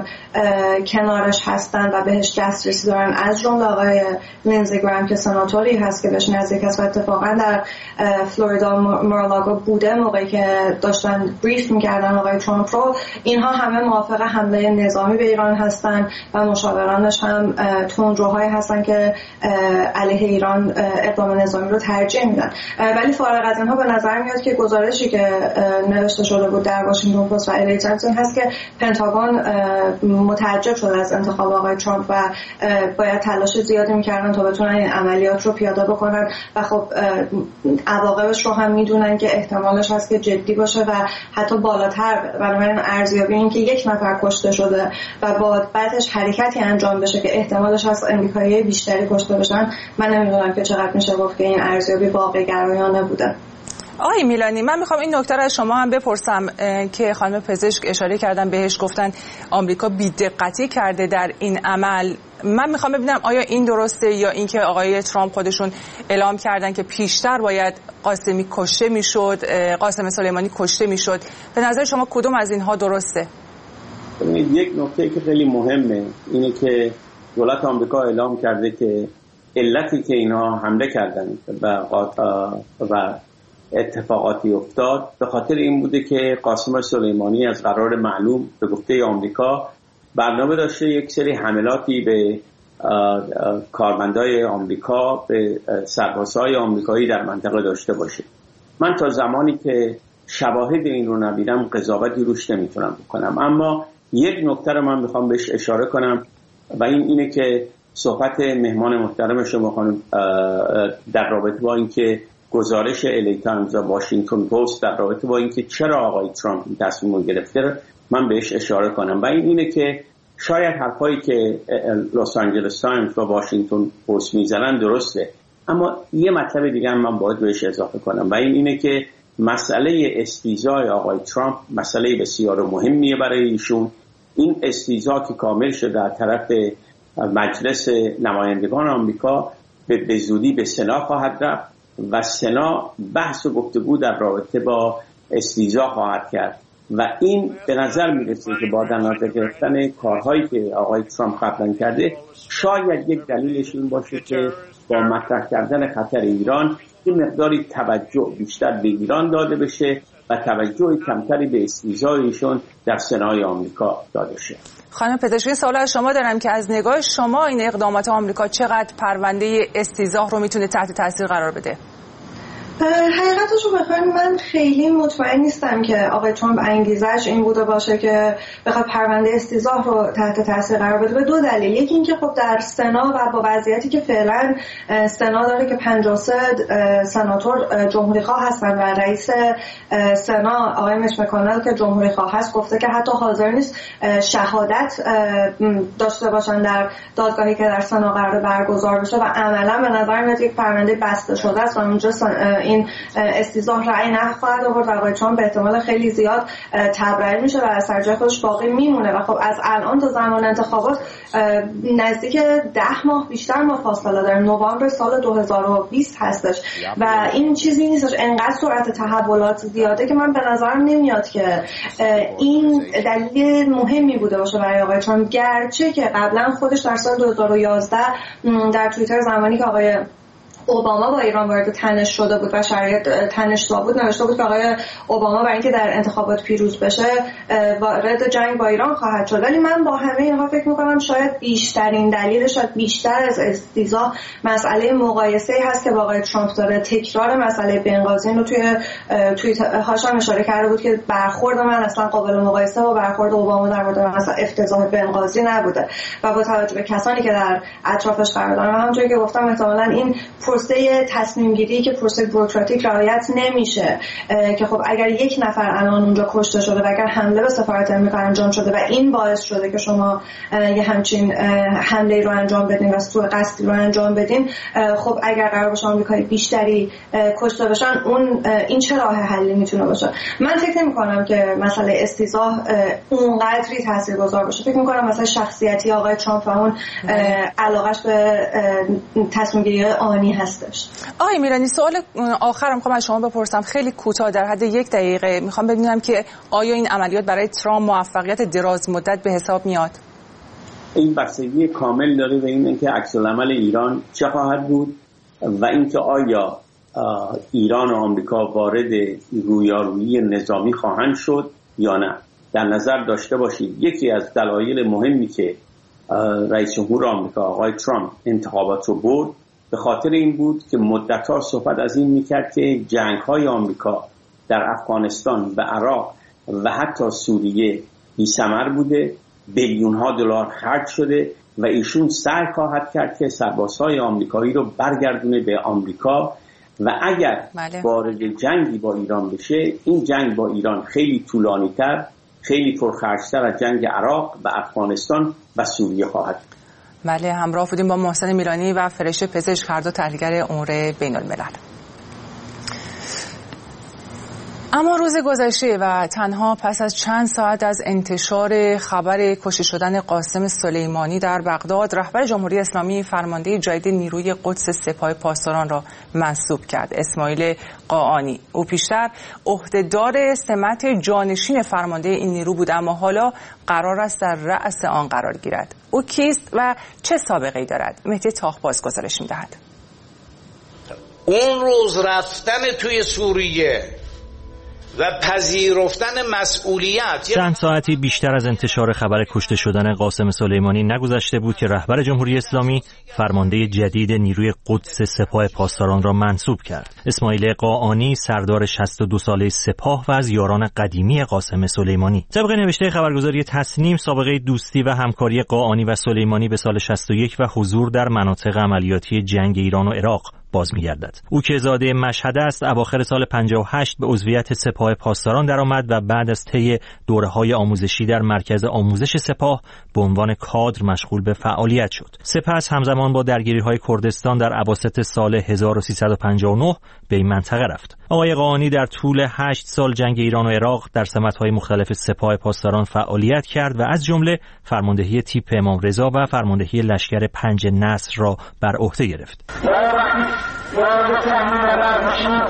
کنارش هستن و بهش دسترسی دارن از جمله آقای لینزی گرام که سناتوری هست که بهش نزدیک است و اتفاقا در فلوریدا مارالاگو بوده موقعی که داشتن بریف میکردن آقای ترامپ رو، اینها همه موافق حمله نظامی به ایران هستن و مشاورانش هم تندروهایی هستن که علیه ایران اقدام نظامی رو ترجیح میدن. ولی فارغ از اینها به نظر میاد که گزارشی که نوشته شده بود در واشنگتن پست و ال ای تایمز هست که پنتاگون متعجب شده از انتخاب آقای ترامپ و باید تلاش زیادی میکردن تا بتونن این عملیات رو پیاده بکنن و خب عواقبش رو هم میدونن که احتمالش هست که جدی باشه و حتی بالاتر. بنابراین ارزیابی این که یک نفر کشته شده و بعد بعدش حرکتی انجام بشه که احتمالش هست امریکایی بیشتری کشته بشن، من نمیدونم که چقدر میشه گفت که این ارزیابی واقع گرایانه بوده. آقای میلانی، من میخوام این نکته رو از شما هم بپرسم که خانم پزشک اشاره کردن بهش، گفتن آمریکا بی‌دقتی کرده در این عمل. من میخوام ببینم آیا این درسته یا اینکه آقای ترامپ خودشون اعلام کردن که پیشتر باید قاسمی کشته میشد، قاسم سلیمانی کشته میشد. به نظر شما کدوم از اینها درسته؟ یک نکته که خیلی مهمه اینه که دولت آمریکا اعلام کرده که علتی که اینا حمله کردن و و اتفاقاتی افتاد به خاطر این بوده که قاسم سلیمانی از قرار معلوم به گفته آمریکا برنامه داشته یک سری حملاتی به کارمندای آمریکا، به سربازهای آمریکایی در منطقه داشته باشه. من تا زمانی که شواهد این رو نبینم قضاوتی روش نمیتونم بکنم، اما یک نکته رو من میخوام بهش اشاره کنم و این اینه که صحبت مهمان محترم شما خانم در رابطه با اینکه گزارش ال ای تایمز و واشنگتن پست در رابطه با اینکه چرا آقای ترامپ این تصمیم رو گرفته من بهش اشاره کنم و این اینه که شاید حرفایی که لس آنجلس تایمز و واشنگتن پست میزنن درسته، اما یه مطلب دیگه هم من باید بهش اضافه کنم و این اینه که مسئله استیضاح آقای ترامپ مسئله بسیار مهمیه برای ایشون. این استیضاح که کامل شده در طرف مجلس نمایندگان آمریکا به زودی به سنا خواهد رفت و سنا بحث و گفتگو در رابطه با استیضاح خواهد کرد و این به نظر میرسه که با در نظر گرفتن کارهایی که آقای ترامپ قبلا کرده شاید یک دلیلش این باشه که با مطرح کردن خطر ایران این مقداری توجه بیشتر به ایران داده بشه و توجه کمتری به استیضاح ایشون در سنای آمریکا داده شه. خانم پزشکی، سوال از شما دارم که از نگاه شما این اقدامات آمریکا چقدر پرونده استیضاح رو میتونه تحت تاثیر قرار بده؟ حقیقتش رو بخوایم من خیلی مطمئن نیستم که آقای ترامپ انگیزش این بوده باشه که بخواد پرونده استیضاح رو تحت تاثیر قرار بده، به دو دلیل. یکی اینکه خب در سنا و با وضعیتی که فعلا سنا داره که پنجاه و سه سناتور جمهوری خواه هستن و رئیس سنا آقای میچ مکانل که جمهوری خواه هست گفته که حتی حاضر نیست شهادت داشته باشن در دادگاهی که در سنا قرار برگزار بشه و عملا به نظر میاد یک پرونده بسته شده است و اونجا این استیضاح رأی نخواهد آورد و آقای ترامپ به احتمال خیلی زیاد تبرئه میشه و از سر جای خودش باقی میمونه و خب از الان تا زمان انتخابات نزدیک ده ماه بیشتر ما فاصله داریم. نوامبر سال دو هزار و بیست هستش و این چیزی نیستش، انقدر سرعت تحولات زیاده که من به نظرم نمیاد که این دلیل مهمی بوده باشه برای آقای ترامپ، گرچه که قبلا خودش در سال دو هزار و یازده در توییتر زمانی که آقای اوباما با ایران وارد تنش شده بود و شرایط تنش بود نوشته بود که آقای اوباما برای اینکه در انتخابات پیروز بشه وارد جنگ با ایران خواهد شد. ولی من با همه اینها فکر میکنم شاید بیشترین دلیل، شاید بیشتر از استیضاح مسئله مقایسه هست که با آقای ترامپ داره. تکرار مسئله بنغازی رو توی توییت هاش هم اشاره کرده بود که برخورد من اصلا قابل مقایسه با برخورد اوباما در مورد مثلا افتضاح بنغازی نبوده و با توجه به کسانی که در اطرافش قرار دارن و همونطوری که گفتم احتمالاً این پروسه تصمیم گیری که پروسه بوروکراتیک رعایت نمیشه که خب اگر یک نفر الان اونجا کشته شده و اگر حمله به سفارت آمریکا انجام شده و این باعث شده که شما یه همچین حمله رو انجام بدین و سوء قصدی رو انجام بدین، خب اگر قرار باشه آمریکایی بیشتری کشته بشن اون این چه راه حلی میتونه باشه؟ من فکر نمی‌کنم که مسئله استیضاح اونقدری تاثیرگذار باشه. فکر می‌کنم مثلا شخصیتی آقای ترامپ و اون علاقش به تصمیم گیری آنی هستش. آقای میرانی، سوال آخرم میخوام از شما بپرسم، خیلی کوتاه در حد یک دقیقه. میخوام بدونم که آیا این عملیات برای ترامپ موفقیت دراز مدت به حساب میاد؟ این بستگی کامل داره به این که عکس العمل ایران چه خواهد بود و اینکه آیا ایران و آمریکا وارد رویارویی نظامی خواهند شد یا نه. در نظر داشته باشید یکی از دلایل مهمی که رئیس جمهور آمریکا آقای ترامپ انتخابات رو برد به خاطر این بود که مدت‌ها صحبت از این میکرد که جنگ‌های آمریکا در افغانستان و عراق و حتی سوریه بی‌ثمر بوده، بیلیون‌ها دلار خرج شده و ایشون سعی خواهد کرد که سربازهای آمریکایی رو برگردونه به آمریکا و اگر وارد جنگی با ایران بشه، این جنگ با ایران خیلی طولانی‌تر، خیلی پرخرج‌تر از جنگ عراق و افغانستان و سوریه خواهد بود. بله، همراه بودیم با محسن میرانی و فرشته پزشک، هر دو تحلیلگر امور بین الملل. اما روز گذشته و تنها پس از چند ساعت از انتشار خبر کشته شدن قاسم سلیمانی در بغداد، رهبر جمهوری اسلامی فرمانده جدید نیروی قدس سپاه پاسداران را منصوب کرد، اسماعیل قاآنی. او پیشتر عهدهدار سمت جانشین فرمانده این نیرو بود، اما حالا قرار است در رأس آن قرار گیرد. او کیست و چه سابقه‌ای دارد؟ مهدی تاخباز گزارش می‌دهد. اون روز رفتن توی سوریه و پذیرفتن مسئولیت. چند ساعتی بیشتر از انتشار خبر کشته شدن قاسم سلیمانی نگذشته بود که رهبر جمهوری اسلامی فرمانده جدید نیروی قدس سپاه پاسداران را منصوب کرد. اسماعیل قاآنی سردار شصت و دو ساله سپاه و از یاران قدیمی قاسم سلیمانی. طبق نوشته خبرگزاری تسنیم، سابقه دوستی و همکاری قاآنی و سلیمانی به سال شصت و یک و حضور در مناطق عملیاتی جنگ ایران و عراق باز می‌گردد. او که زاده مشهد است، اواخر سال پنجاه و هشت به عضویت سپاه پاسداران درآمد و بعد از طی دوره‌های آموزشی در مرکز آموزش سپاه به عنوان کادر مشغول به فعالیت شد. سپس همزمان با درگیری‌های کردستان در اواسط سال هزار و سیصد و پنجاه و نه به این منطقه رفت. آقای قاآنی در طول هشت سال جنگ ایران و عراق در سمت‌های مختلف سپاه پاسداران فعالیت کرد و از جمله فرماندهی تیپ امام رضا و فرماندهی لشکر پنج نصر را بر عهده گرفت.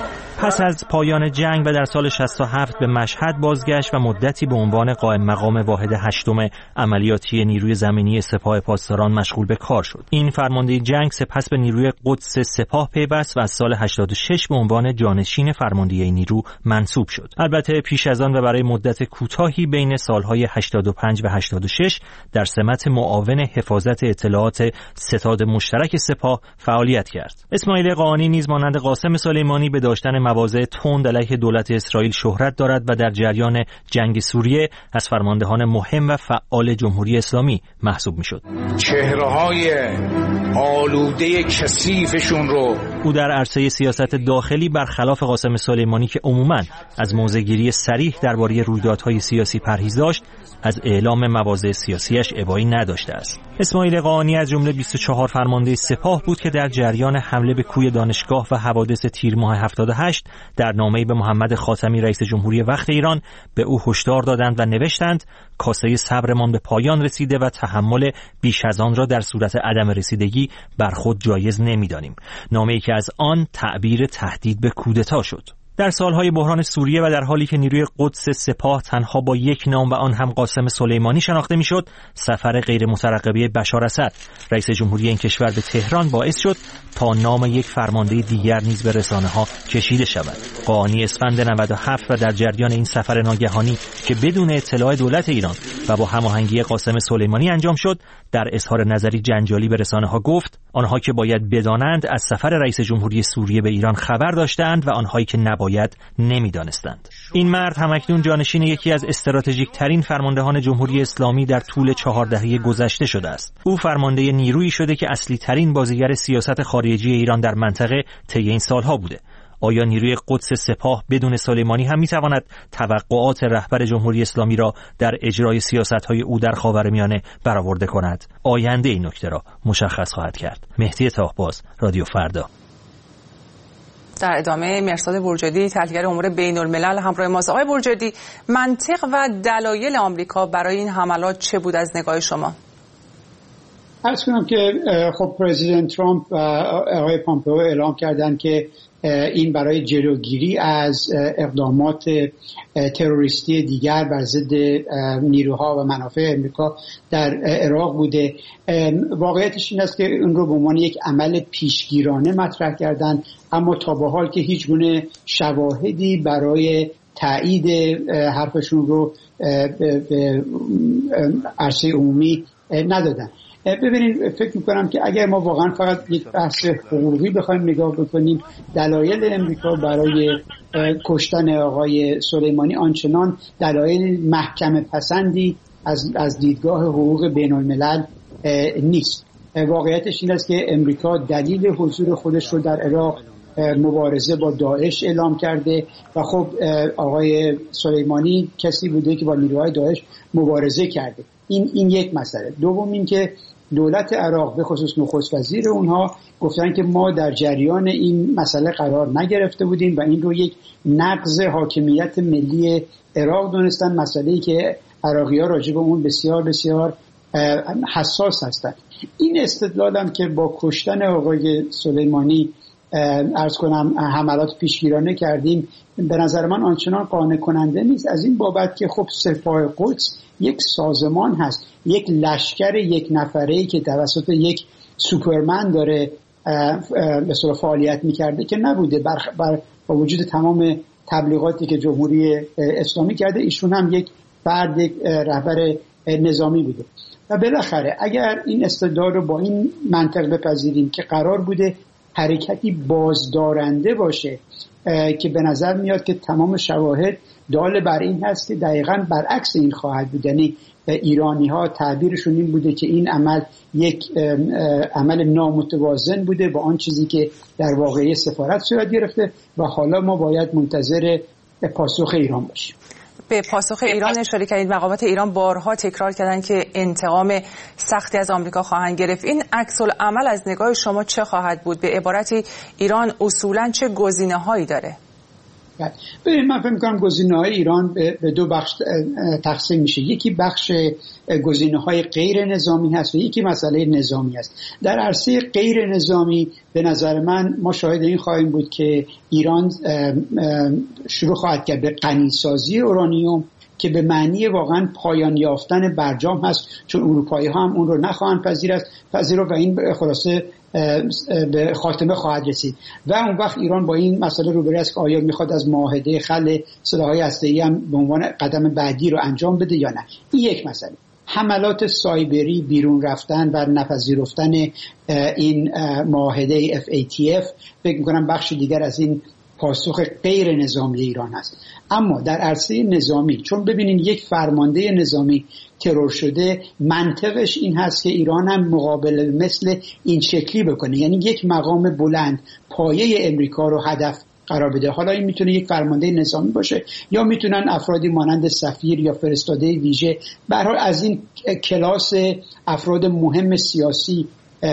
پس از پایان جنگ و در سال شصت و هفت به مشهد بازگشت و مدتی به عنوان قائم مقام واحد هشتم عملیاتی نیروی زمینی سپاه پاسداران مشغول به کار شد. این فرمانده جنگ سپس به نیروی قدس سپاه پیوست و از سال هشتاد و شش به عنوان جانشین فرماندهی نیرو منصوب شد. البته پیش از آن و برای مدت کوتاهی بین سالهای هشتاد و پنج و هشتاد و شش در سمت معاون حفاظت اطلاعات ستاد مشترک سپاه فعالیت کرد. اسماعیل قاآنی نیز مانند قاسم سلیمانی به داشتن مواضع تند علیه دولت اسرائیل شهرت دارد و در جریان جنگ سوریه از فرماندهان مهم و فعال جمهوری اسلامی محسوب میشد. چهره‌های آلوده کثیفشون رو او در عرصه سیاست داخلی برخلاف قاسم سلیمانی که عموماً از موضع‌گیری صریح درباره رویدادهای سیاسی پرهیز داشت، از اعلام مواضع سیاسیش ابایی نداشته است. اسماعیل قاآنی از جمله بیست و چهار فرمانده سپاه بود که در جریان حمله به کوی دانشگاه و حوادث تیر ماه هفتاد و هشت در نامه‌ای به محمد خاتمی رئیس جمهوری وقت ایران به او هشدار دادند و نوشتند کاسه صبرمان به پایان رسیده و تحمل بیش از آن را در صورت عدم رسیدگی بر خود جایز نمی‌دانیم. نامه‌ای که از آن تعبیر تهدید به کودتا شد. در سالهای بحران سوریه و در حالی که نیروی قدس سپاه تنها با یک نام و آن هم قاسم سلیمانی شناخته میشد، سفر غیر مترقبه بشار اسد رئیس جمهوری این کشور به تهران باعث شد تا نام یک فرمانده دیگر نیز به رسانه‌ها کشیده شود. قاآنی اسفند نود و هفت و در جریان این سفر ناگهانی که بدون اطلاع دولت ایران و با هماهنگی قاسم سلیمانی انجام شد، در اظهار نظری جنجالی به رسانه‌ها گفت آنها که باید بدانند از سفر رئیس جمهوری سوریه به ایران خبر داشتند و آنهایی که نباید نمیدانستند. این مرد همکنون جانشین یکی از استراتژیک ترین فرماندهان جمهوری اسلامی در طول چهار دهه گذشته شده است. او فرمانده نیرویی شده که اصلی ترین بازیگر سیاست خارجی ایران در منطقه طی این سالها بوده. آیا نیروی قدس سپاه بدون سلیمانی هم میتواند توقعات رهبر جمهوری اسلامی را در اجرای سیاست‌های او در خاورمیانه برآورده کند؟ آینده این نکته را مشخص خواهد کرد. مهدی تاهباز، رادیو فردا. در ادامه مرصاد برجادی، تحلیلگر امور بین الملل همراه ماست. آقای برجادی، منطق و دلایل آمریکا برای این حملات چه بود از نگاه شما؟ عرض کنم که خب پرزیدنت ترامپ و آقای پامپئو اعلام کردن که این برای جلوگیری از اقدامات تروریستی دیگر بر ضد نیروها و منافع امریکا در عراق بوده. واقعیتش این است که اون رو به عنوان یک عمل پیشگیرانه مطرح کردن، اما تا به حال که هیچ گونه شواهدی برای تایید حرفشون رو به عرصه عمومی ندادن. ببینید، فکر میکنم که اگر ما واقعا فقط یک بحث حقوقی بخوایم نگاه بکنیم، دلایل امریکا برای کشتن آقای سلیمانی آنچنان دلایل محکمه پسندی از از دیدگاه حقوق بین الملل نیست. واقعیتش این است که امریکا دلیل حضور خودش رو در عراق مبارزه با داعش اعلام کرده و خب آقای سلیمانی کسی بوده که با نیروهای داعش مبارزه کرده. این این یک مسئله. دوم این که دولت عراق به خصوص نخست وزیر اونها گفتن که ما در جریان این مسئله قرار نگرفته بودیم و این رو یک نقض حاکمیت ملی عراق دونستن، مسئله‌ای که عراقی‌ها راجع به اون بسیار بسیار حساس هستند. این استدلالم که با کشتن آقای سلیمانی عرض کنم حملات پیشگیرانه کردیم، به نظر من آنچنان قانع کننده نیست، از این بابت که خب سپاه قدس یک سازمان هست، یک لشکر یک نفره‌ای که توسط یک سوپرمن داره به صورت فعالیت می‌کرده که نبوده. بر, بر با وجود تمام تبلیغاتی که جمهوری اسلامی کرده، ایشون هم یک فرد، یک رهبر نظامی بوده. و بالاخره اگر این استدلال رو با این منطق بپذیریم که قرار بوده حرکتی بازدارنده باشه که به نظر میاد که تمام شواهد دال بر این هست که دقیقاً برعکس این خواهد بود. یعنی ایرانی ها تعبیرشون این بوده که این عمل یک عمل نامتوازن بوده با آن چیزی که در واقعه سفارت صورت گرفته و حالا ما باید منتظر پاسخ ایران باشیم. به پاسخ ایران اشاره کردید. مقامات ایران بارها تکرار کردن که انتقام سختی از آمریکا خواهند گرفت. این عکس العمل از نگاه شما چه خواهد بود؟ به عبارتی ایران اصولاً چه گزینه‌هایی داره؟ کرد. ببینید من فکر می‌کنم گزینه‌های ایران به دو بخش تقسیم میشه. یکی بخش گزینه‌های غیر نظامی هست و یکی مسئله نظامی است. در عرصه غیر نظامی به نظر من ما شاهد این خواهیم بود که ایران شروع خواهد کرد به غنی‌سازی اورانیوم که به معنی واقعا پایان یافتن برجام هست، چون اروپایی ها هم اون رو نخواهند پذیرفت پذیرفت و این خلاصه به خاتمه خواهد رسید و اون وقت ایران با این مسئله روبرو است که آیا میخواد از معاهده خل سلاح‌های هسته‌ای هم به عنوان قدم بعدی رو انجام بده یا نه. این یک مسئله. حملات سایبری، بیرون رفتن و نپذیرفتن این معاهده اف ای تی اف فکر می‌کنم بخش دیگر از این پاسخ غیر نظامی ایران است. اما در عرصه نظامی چون ببینین یک فرمانده نظامی ترور شده، منطقش این هست که ایران هم مقابل مثل این شکلی بکنه، یعنی یک مقام بلند پایه امریکا رو هدف قرار بده. حالا این میتونه یک فرمانده نظامی باشه یا میتونن افرادی مانند سفیر یا فرستاده ویژه، به هر حال از این کلاس افراد مهم سیاسی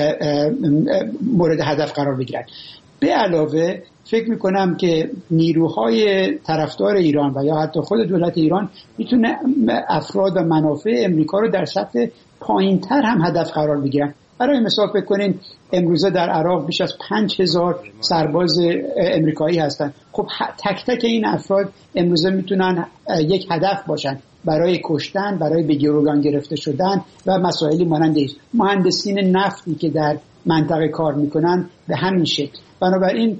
مورد هدف قرار بگیرن. به علاوه فکر میکنم که نیروهای طرفدار ایران و یا حتی خود دولت ایران میتونه افراد و منافع امریکا رو در سطح پایینتر هم هدف قرار بگیرن. برای مثال فکر کنین امروزه در عراق بیش از پنج هزار سرباز امریکایی هستن. خب تک تک این افراد امروزه میتونن یک هدف باشن برای کشتن، برای به گروگان گرفته شدن و مسائلی مانند مهندسین نفتی که در منطقه کار میکنن به همین شکل. بنابراین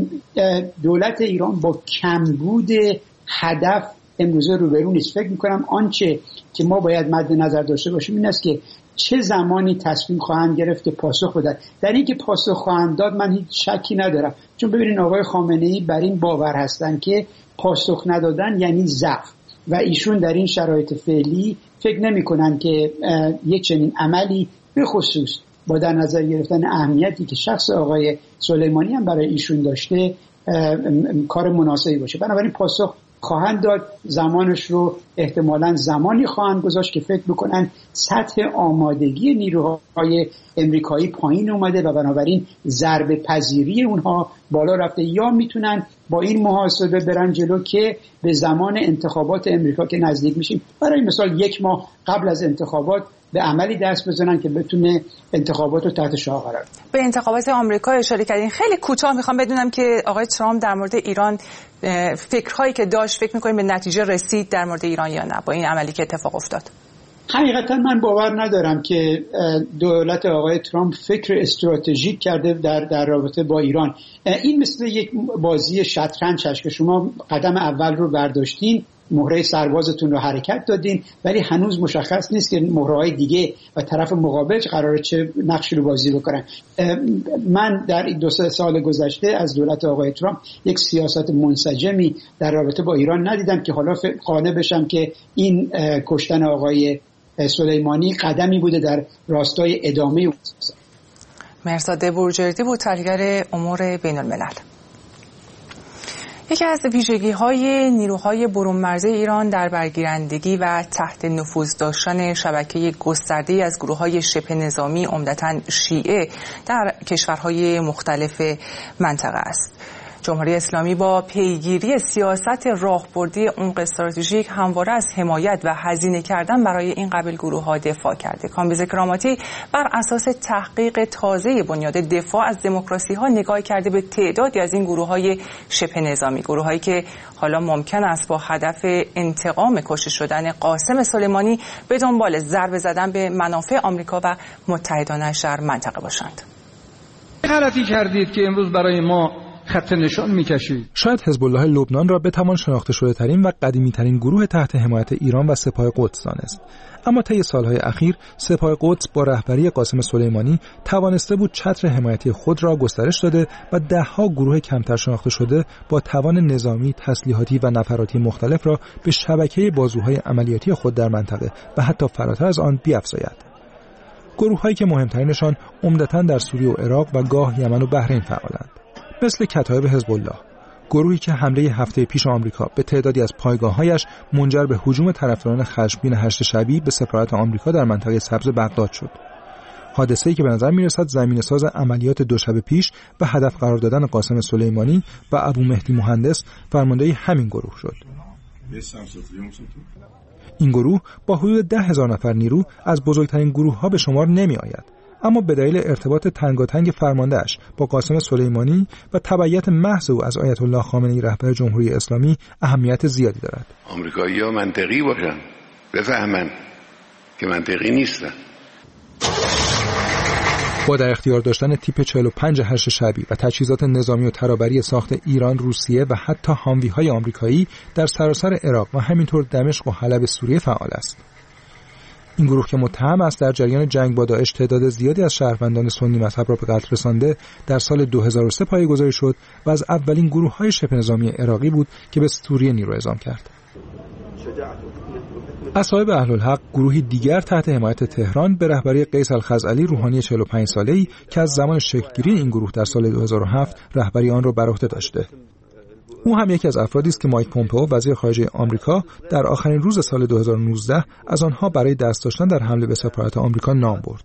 دولت ایران با کمبود هدف امروزه روبرو نیست. فکر میکنم آنچه که ما باید مد نظر داشته باشیم این است که چه زمانی تصمیم خواهند گرفت که پاسخ بدن. در این که پاسخ خواهند داد من هیچ شکی ندارم، چون ببینید آقای خامنه‌ای بر این باور هستن که پاسخ ندادن یعنی ضعف و ایشون در این شرایط فعلی فکر نمی‌کنن که یک چنین عملی به خصوص با در نظر گرفتن اهمیتی که شخص آقای سلیمانی هم برای ایشون داشته کار مناسبی باشه. بنابراین پاسخ خواهند داد، زمانش رو احتمالاً زمانی خواهند گذاشت که فکر بکنن سطح آمادگی نیروهای امریکایی پایین اومده و بنابراین ضربه پذیری اونها بالا رفته، یا میتونن با این محاسبه برن جلو که به زمان انتخابات امریکا که نزدیک میشیم، برای مثال یک ماه قبل از انتخابات به عملی دست بزنن که بتونه انتخابات رو تحت شعار قرار بده. به انتخابات آمریکا اشاره کردین. خیلی کوتاه میخوام بدونم که آقای ترامپ در مورد ایران فکرهایی که داشت فکر میکنین به نتیجه رسید در مورد ایران یا نه با این عملی که اتفاق افتاد؟ حقیقتا من باور ندارم که دولت آقای ترامپ فکر استراتژیک کرده در در رابطه با ایران. این مثل یک بازی شطرنج هست که شما قدم اول رو برداشتین، مهره سربازتون رو حرکت دادین، ولی هنوز مشخص نیست که مهره‌های دیگه و طرف مقابل قراره چه نقشی رو بازی بکنن. من در این دو سه سال گذشته از دولت آقای ترامپ یک سیاست منسجمی در رابطه با ایران ندیدم که حالا قانع بشم که این کشتن آقای سلیمانی قدمی بوده در راستای ادامه اون. مرزاد بورجردی بود، تحلیلگر امور بین الملل. یکی از ویژگی‌های نیروهای برون مرزی ایران در برگیرندگی و تحت نفوذ داشتن شبکه گسترده‌ای از گروه‌های شبه نظامی عمدتاً شیعه در کشورهای مختلف منطقه است. جمهوری اسلامی با پیگیری سیاست راهبردی عمق استراتژیک همواره از حمایت و هزینه کردن برای این قبیل گروه‌ها دفاع کرده. کامبیز کراماتی بر اساس تحقیق تازه بنیاد دفاع از دموکراسی‌ها نگاه کرده به تعدادی از این گروه‌های شبه نظامی، گروه‌هایی که حالا ممکن است با هدف انتقام کشته شدن قاسم سلیمانی به دنبال ضربه زدن به منافع آمریکا و متحدانش در منطقه باشند. غلطی کردید که امروز برای ما خط نشان می‌کشید. شاید حزب الله لبنان را بتوان شناخته شده ترین و قدیمی ترین گروه تحت حمایت ایران و سپاه قدس دانست. اما طی سالهای اخیر سپاه قدس با رهبری قاسم سلیمانی توانسته بود چتر حمایتی خود را گسترش داده و ده‌ها گروه کمتر شناخته شده با توان نظامی، تسلیحاتی و نفراتی مختلف را به شبکه بازوهای عملیاتی خود در منطقه و حتی فراتر از آن بیفزاید. گروه‌هایی که مهمترینشان عمدتاً در سوریه و عراق و گاه یمن و بحرین فعالند، مثل کتایب حزب الله، گروهی که حمله هفته پیش آمریکا به تعدادی از پایگاه‌هایش منجر به هجوم طرفداران خشمگین هشت شبی به سفارت آمریکا در منطقه سبز بغداد شد. حادثه‌ای که به نظر می‌رسد زمینه‌ساز عملیات دو شب پیش و هدف قرار دادن قاسم سلیمانی و ابو مهدی مهندس فرمانده همین گروه شد. این گروه با حدود ده هزار نفر نیرو از بزرگترین گروه‌ها به شمار نمی‌آید، اما به دلیل ارتباط تنگاتنگ فرمانده‌اش با قاسم سلیمانی و تبعیت محض او از آیت الله خامنه‌ای رهبر جمهوری اسلامی اهمیت زیادی دارد. آمریکایی‌ها منطقی باشن، بفهمن که منطقی نیستن. با در اختیار داشتن تیپ چهل و پنج هشت شبی و تجهیزات نظامی و ترابری ساخت ایران، روسیه و حتی هاموی‌های آمریکایی در سراسر عراق و همینطور دمشق و حلب سوریه فعال است. این گروه که متهم است در جریان جنگ با داعش تعداد زیادی از شهروندان سنی مذهب را به قتل رسانده، در سال دو هزار و سه پایه‌گذاری شد و از اولین گروه‌های شبه نظامی عراقی بود که به سوریه نیرو اعزام کرد. اصحاب اهل الحق گروهی دیگر تحت حمایت تهران به رهبری قیس الخزعلی، روحانی چهل و پنج ساله‌ای که از زمان شکل‌گیری این گروه در سال دو هزار و هفت رهبری آن را بر عهده داشته. او هم یکی از افرادی است که مایک پومپئو وزیر خارجه آمریکا در آخرین روز سال دو هزار و نوزده از آنها برای دست داشتن در حمله به سفارت آمریکا نام برد.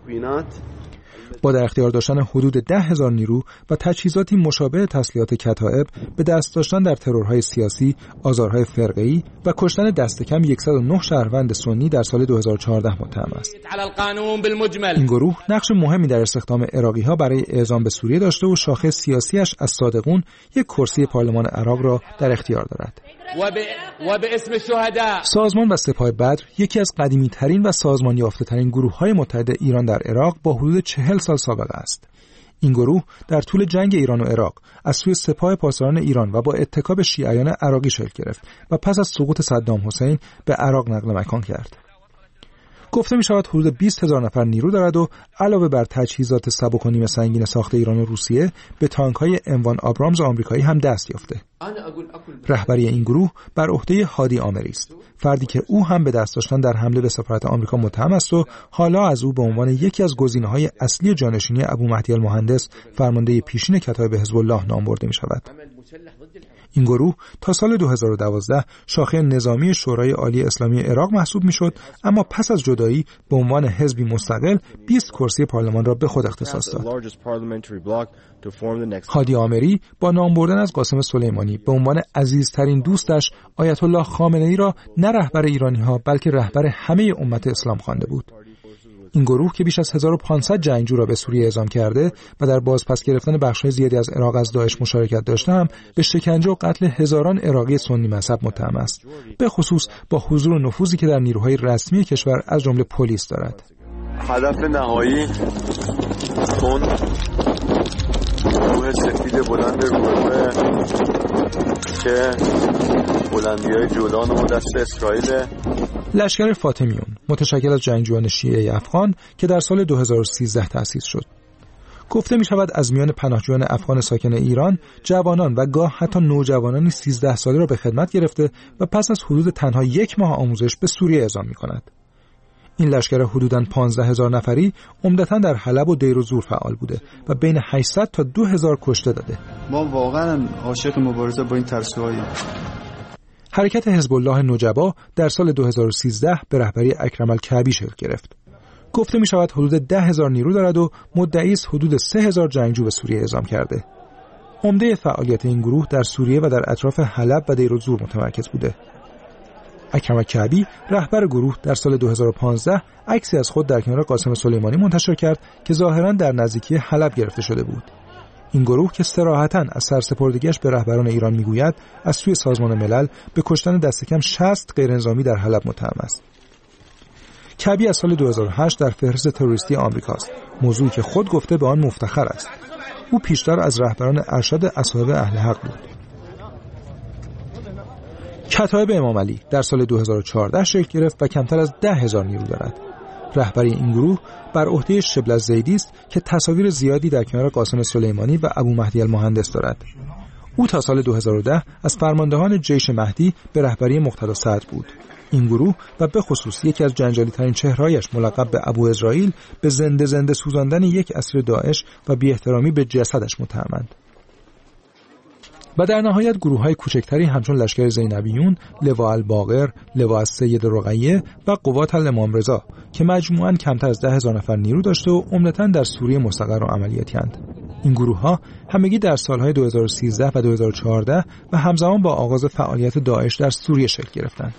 با در اختیار داشتن حدود ده هزار نیرو و تجهیزاتی مشابه تسلیحات کتائب، به دست داشتن در ترورهای سیاسی، آزارهای فرقه‌ای و کشتن دست کم صد و نه شهروند سنی در سال دو هزار و چهارده متهم است. این گروه نقش مهمی در استخدام عراقی‌ها برای اعزام به سوریه داشته و شاخه سیاسیش از صادقون یک کرسی پارلمان عراق را در اختیار دارد. و به اسم شهدا سازمان و سپاه بدر یکی از قدیمی‌ترین و سازمان یافته‌ترین گروه‌های متحد ایران در عراق با حدود چهل سال سابقه است. این گروه در طول جنگ ایران و عراق از سوی سپاه پاسداران ایران و با اتکا شیعیان عراقی شکل گرفت و پس از سقوط صدام حسین به عراق نقل مکان کرد. گفته می شود حدود بیست هزار نفر نیرو دارد و علاوه بر تجهیزات سبک و نیمه سنگین ساخت ایران و روسیه، به تانک‌های اموان آبرامز آمریکایی هم دست یافته. رهبری این گروه بر عهده هادی آمری است، فردی که او هم به دست داشتن در حمله به سفارت آمریکا متهم است و حالا از او به عنوان یکی از گزینه‌های اصلی جانشینی ابو مهدی المهندس، فرمانده پیشین کتایب حزب الله، نام برده می شود. این گروه تا سال دو هزار و دوازده شاخه نظامی شورای عالی اسلامی عراق محسوب میشد، اما پس از جدایی به عنوان حزبی مستقل بیست کرسی پارلمان را به خود اختصاص داد. هادی آمری با نام بردن از قاسم سلیمانی به عنوان عزیزترین دوستش، آیت الله خامنه‌ای را نه رهبر ایرانی‌ها بلکه رهبر همه امت اسلام خوانده بود. این گروه که بیش از هزار و پانصد جنگجو را به سوریه اعزام کرده و در بازپس گرفتن بخش‌های زیادی از عراق از داعش مشارکت داشته، هم به شکنجه و قتل هزاران عراقی سنی مذهب متهم است، به خصوص با حضور و نفوذی که در نیروهای رسمی کشور از جمله پلیس دارد. هدف نهایی اون گروه سفید بلند روبروه که بلندی‌های جولان و دست اسرائیل. لشکر فاطمیون متشکل از جنگجویان شیعه افغان که در سال دو هزار و سیزده تأسیس شد. گفته می شود از میان پناهجویان افغان ساکن ایران، جوانان و گاه حتی نوجوانانی سیزده ساله را به خدمت گرفته و پس از حدود تنها یک ماه آموزش به سوریه اعزام می کند. این لشکر حدوداً پانزده هزار نفری عمدتاً در حلب و دیر و زور فعال بوده و بین هشتصد تا دو هزار کشته داده. ما واقعاً عاشق مبارزه با این ترسوهاییم. حرکت حزب الله نجبا در سال دو هزار و سیزده به رهبری اکرم الکعبی شکل گرفت. گفته می شود حدود ده هزار نیرو دارد و مدعی است حدود سه هزار جنگجو به سوریه اعزام کرده. عمده فعالیت این گروه در سوریه و در اطراف حلب و دیر و زور متمرکز بوده. اکرم الکعبی رهبر گروه در سال دو هزار و پانزده عکسی از خود در کنار قاسم سلیمانی منتشر کرد که ظاهراً در نزدیکی حلب گرفته شده بود. این گروه که صراحتاً از سرسپردگیش به رهبران ایران میگوید، از سوی سازمان ملل به کشتن دست کم شصت غیرنظامی در حلب متهم است. کعبی از سال دو هزار و هشت در فهرست تروریستی آمریکاست، موضوعی که خود گفته به آن مفتخر است. او پیشتر از رهبران ارشد اصحاب اهل حق بود. کتایب امام علی در سال دو هزار و چهارده شکل گرفت و کمتر از ده هزار نیرو دارد. رهبری این گروه بر عهده شبل الزیدی است که تصاویر زیادی در کنار قاسم سلیمانی و ابو مهدی المهندس دارد. او تا سال دو هزار و ده از فرماندهان جیش مهدی به رهبری مقتدا صدر بود. این گروه و به خصوص یکی از جنجالی ترین چهرهایش ملقب به ابو اسرائیل به زنده زنده سوزاندن یک اسیر داعش و بی احترامی به جسدش متهمند. و در نهایت گروه‌های کوچکتری همچون لشکر زینبیون، لوا الباقر، لوا السید رقیه و قوات الامام رضا که مجموعاً کمتر از ده هزار نفر نیرو داشته و عمدتاً در سوریه مستقر و عملیاتی‌اند. این گروه‌ها همگی در سالهای دو هزار و سیزده و دو هزار و چهارده و همزمان با آغاز فعالیت داعش در سوریه شکل گرفتند.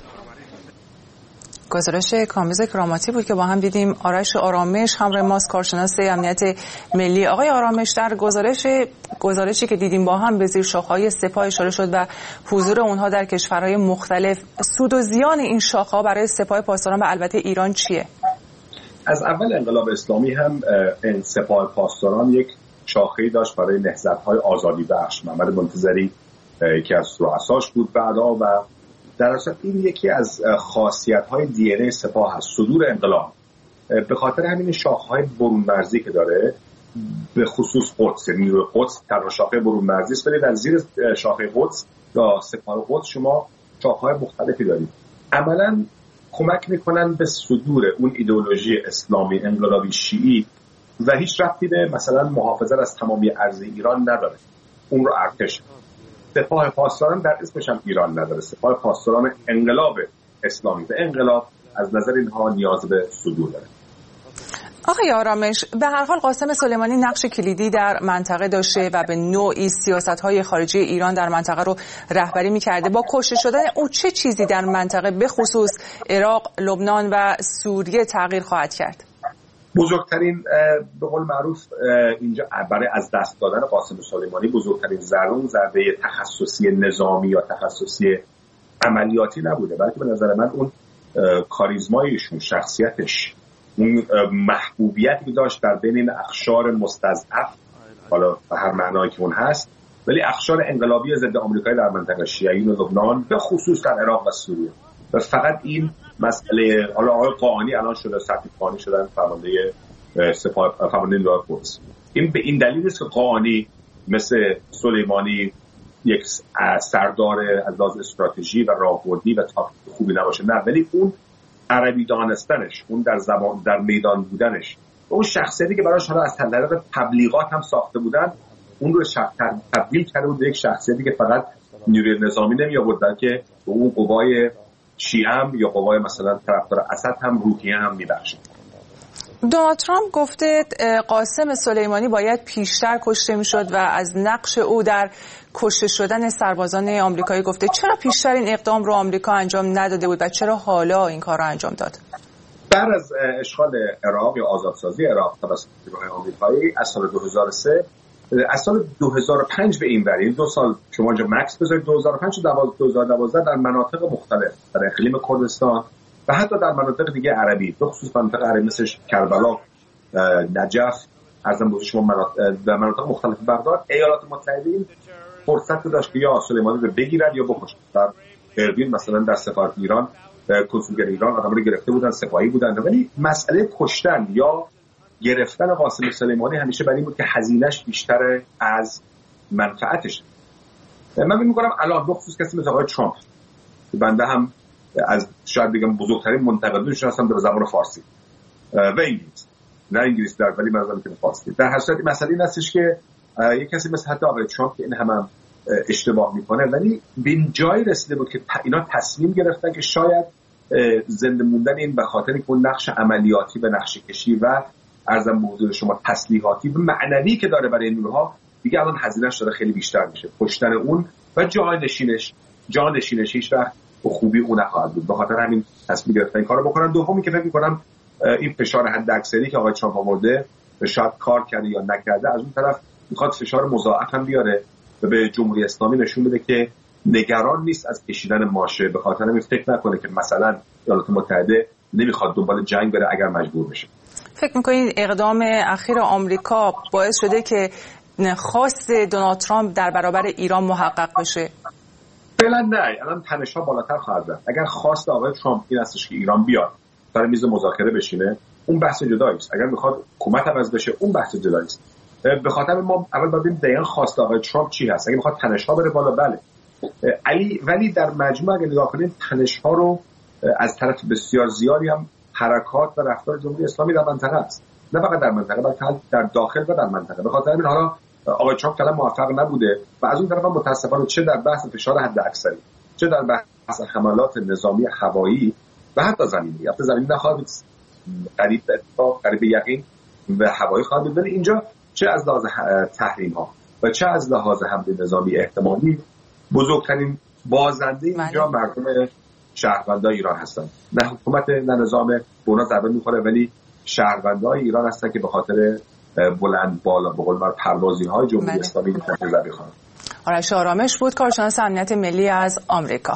گزارش کامبیز کراماتی بود که با هم دیدیم. آرش آرامش همراه ماست، کارشناس امنیت ملی. آقای آرامش، در گزارش گزارشی که دیدیم با هم به زیر شاخه‌های سپاه اشاره شد و حضور اونها در کشورهای مختلف، سود و زیان این شاخه‌ها برای سپاه پاسداران و البته ایران چیه؟ از اول انقلاب اسلامی هم این سپاه پاسداران یک شاخه‌ای داشت برای نهضت‌های آزادی بخش. محمد منتظری یکی از رؤساش بود بعدا و در اصل این یکی از خاصیت‌های دی ان ای سپاه هست، صدور انقلاب. به خاطر همین شاخه‌های برون مرزی که داره، به خصوص قدس، نیروی قدس تنها شاخه برون مرزی است، ولی در زیر شاخه قدس یا سپاه قدس شما شاخه‌های مختلفی دارید. عملاً کمک میکنن به صدور اون ایدئولوژی اسلامی انقلابی شیعی و هیچ ربطی به مثلا محافظت از تمامی ارض ایران نداره. اون رو ارتش سپاه پاسداران در اسمش هم ایران نداره، سپاه پاسداران انقلاب اسلامی و انقلاب از نظر اینها نیاز به صدور داره. آقای آرامش، به هر حال قاسم سلیمانی نقش کلیدی در منطقه داشته و به نوعی سیاست‌های خارجی ایران در منطقه رو رهبری می‌کرده. با کشته شدن او چه چیزی در منطقه به خصوص عراق، لبنان و سوریه تغییر خواهد کرد؟ بزرگترین به قول معروف اینجا برای از دست دادن قاسم سلیمانی بزرگترین ضربه ضربه تخصصی نظامی یا تخصصی عملیاتی نبوده، بلکه به نظر من اون کاریزمایشون، شخصیتش، اون محبوبیتی داشت در بین این اقشار مستضعف، حالا به هر معنایی که اون هست، ولی اقشار انقلابی ضد آمریکایی در منطقه شیعیین و لبنان به خصوص در عراق و سوریه. و فقط این مسئله، حالا آقای قاآنی الان شده سرتیپانی شدن فرمانده سپاه فرمانده نیروهای قدس، این به این دلیل است که قاآنی مثل سلیمانی یک سردار از لحاظ استراتژی و راهبردی و تاکتیک خوبی نباشه، نه، ولی اون عربی دانستنش، اون در زبان در میدان بودنش، اون شخصیتی که براش حالا از طریق تبلیغات هم ساخته بودن، اون رو تبدیل کرده بود یک شخصیتی که فقط نیروی نظامی نمی آورد، بلکه به اون قوای شیعه هم یا قوای مثلا طرفدار اسد هم روحیه هم میبخشه. دونالد ترامپ گفته قاسم سلیمانی باید پیشتر کشته میشد و از نقش او در کشته شدن سربازان آمریکایی گفته. چرا پیشتر این اقدام رو آمریکا انجام نداده بود و چرا حالا این کار رو انجام داد؟ بعد از اشغال عراق یا آزادسازی عراق توسط نیروهای آمریکایی از سال دو هزار و سه، از سال دو هزار و پنج به این ور، این دو سال شما اینجا مکس بذارید، دو هزار و پنج تا دو هزار و دوازده در مناطق مختلف در اقلیم کردستان و حتی در مناطق دیگه عربی، به خصوص مناطق عربی مثل کربلا، نجف، ارزم به شما مناطق در مناطق مختلف بغداد، ایالات متحده این فرصت داشت که یا سلیمانی رو بگیرد یا بکشد. در اربیل مثلا در سفارت ایران، کنسولگری ایران آدم رو گرفته بودن، سپاهی بودن، ولی مسئله کشتن یا گرفتن قاسم سلیمانی همیشه برای این بود که هزینه‌اش بیشتر از منفعتش. من فکر می‌کنم الان بخصوص کسی مثل آقای ترامپ، بنده هم از شاید بگم بزرگترین منتقدانش هستم در زبان فارسی و انگلیسی، نه انگلیسی در ولی منظورم که فارسی. در هر صورت مسئله این هستش که یک کسی مثل حتی آقای ترامپ که این هم, هم اشتباه میکنه، ولی به این جای رسیده بود که اینا تصمیم گرفتن که شاید زنده موندن این به خاطر که اون نقش عملیاتی و نقشه کشی و ارزم به حضور شما تسلیحاتی و معنوی که داره برای نیروها، دیگه الان هزینه‌اش داره خیلی بیشتر میشه. کشتن اون و جای نشینش جان نشینش هیچ وقت به خوبی اون نخواهد بود. به خاطر همین تصمیم گرفتن این کارو بکنن. دومی که فکر می‌کنم این فشار حداکثری که آقای ترامپ آورده شاید کار کرده یا نکرده، از اون طرف میخواد فشار مضاعف هم بیاره و به جمهوری اسلامی نشون بده که نگران نیست از کشیدن ماشه. به خاطر همین فکر نکنه که مثلا ایالات متحده نمیخواد دنبال جنگ بره اگر مجبور بشه. فکر می‌کنید اقدام اخیر آمریکا باعث شده که خواست دونالد ترامپ در برابر ایران محقق بشه؟ فعلا نه، الان تنش‌ها بالاتر خواهد رفت. اگر خواست آقای ترامپ این هستش که ایران بیاد سر میز مذاکره بشینه، اون بحث جدایی است. اگر میخواد حکومت عوض بشه، اون بحث جدایی است. به خاطر ما اول باید ببینیم دقیقاً خواست آقای ترامپ چی هست. اگه میخواد تنش‌ها بره بالا، بله. علی ولی در مجموع اگه نگاه کنیم تنش‌ها رو از طرف بسیار زیادی هم حرکات و رفتار جمهوری اسلامی در منطقه است. نه فقط در منطقه، بلکه در داخل و در منطقه. به خاطر همین حالا آقای ترامپ کلا موفق نبوده و از اون طرف هم متاسفانه چه در بحث فشار حداکثری چه در بحث حملات نظامی هوایی و حتی زمینی حتی زمینی نخواهد قریب به اتفاق قریب به یقین و هوایی خواهد بود. ولی اینجا چه از لحاظ تحریم ها و چه از لحاظ حمله نظامی احتمالی بزرگترین بازنده اینجا مردم شهروندای ایران هستن. نه حکومت نه نظام به اونا ضربه میخوره، ولی شهروندای ایران هستن که به خاطر بلند بالا به قول معروف پروازی های جمهوری اسلامی ضربه خورن. آرش آرامش بود، کارشناس امنیت ملی از آمریکا.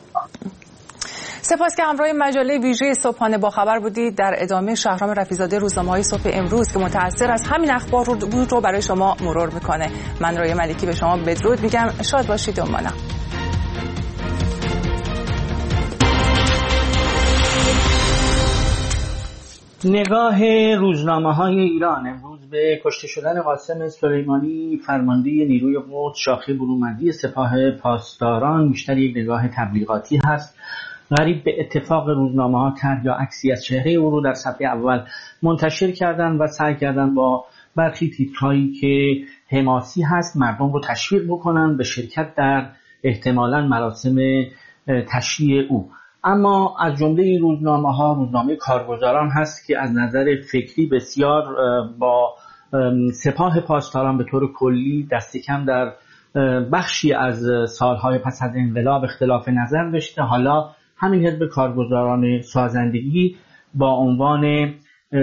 سپاس که همراه مجله ویژه صبحانه با خبر بودید. در ادامه شهرام رفیع‌زاده روزنامه‌های صبح امروز که متأثر از همین اخبار رو بود رو برای شما مرور میکنه. من رایه ملکی به شما بدرود میگم، شاد باشید و مانا. نگاه روزنامه‌های ایران امروز به کشته شدن قاسم سلیمانی فرمانده نیروی قدس شاخه برومندی سپاه پاسداران بیشتر یک نگاه تبلیغاتی هست. غریب به اتفاق روزنامه‌ها طرح یا عکسی از چهره او رو در صفحه اول منتشر کردن و سعی کردن با برخی تیترهایی که حماسی هست مردم رو تشویق بکنن به شرکت در احتمالاً مراسم تشییع او. اما از جمله این روزنامه‌ها روزنامه کارگزاران هست که از نظر فکری بسیار با سپاه پاسداران به طور کلی دست کم در بخشی از سالهای پس از انقلاب اختلاف نظر داشته. حالا همین حزب کارگزاران سازندگی با عنوان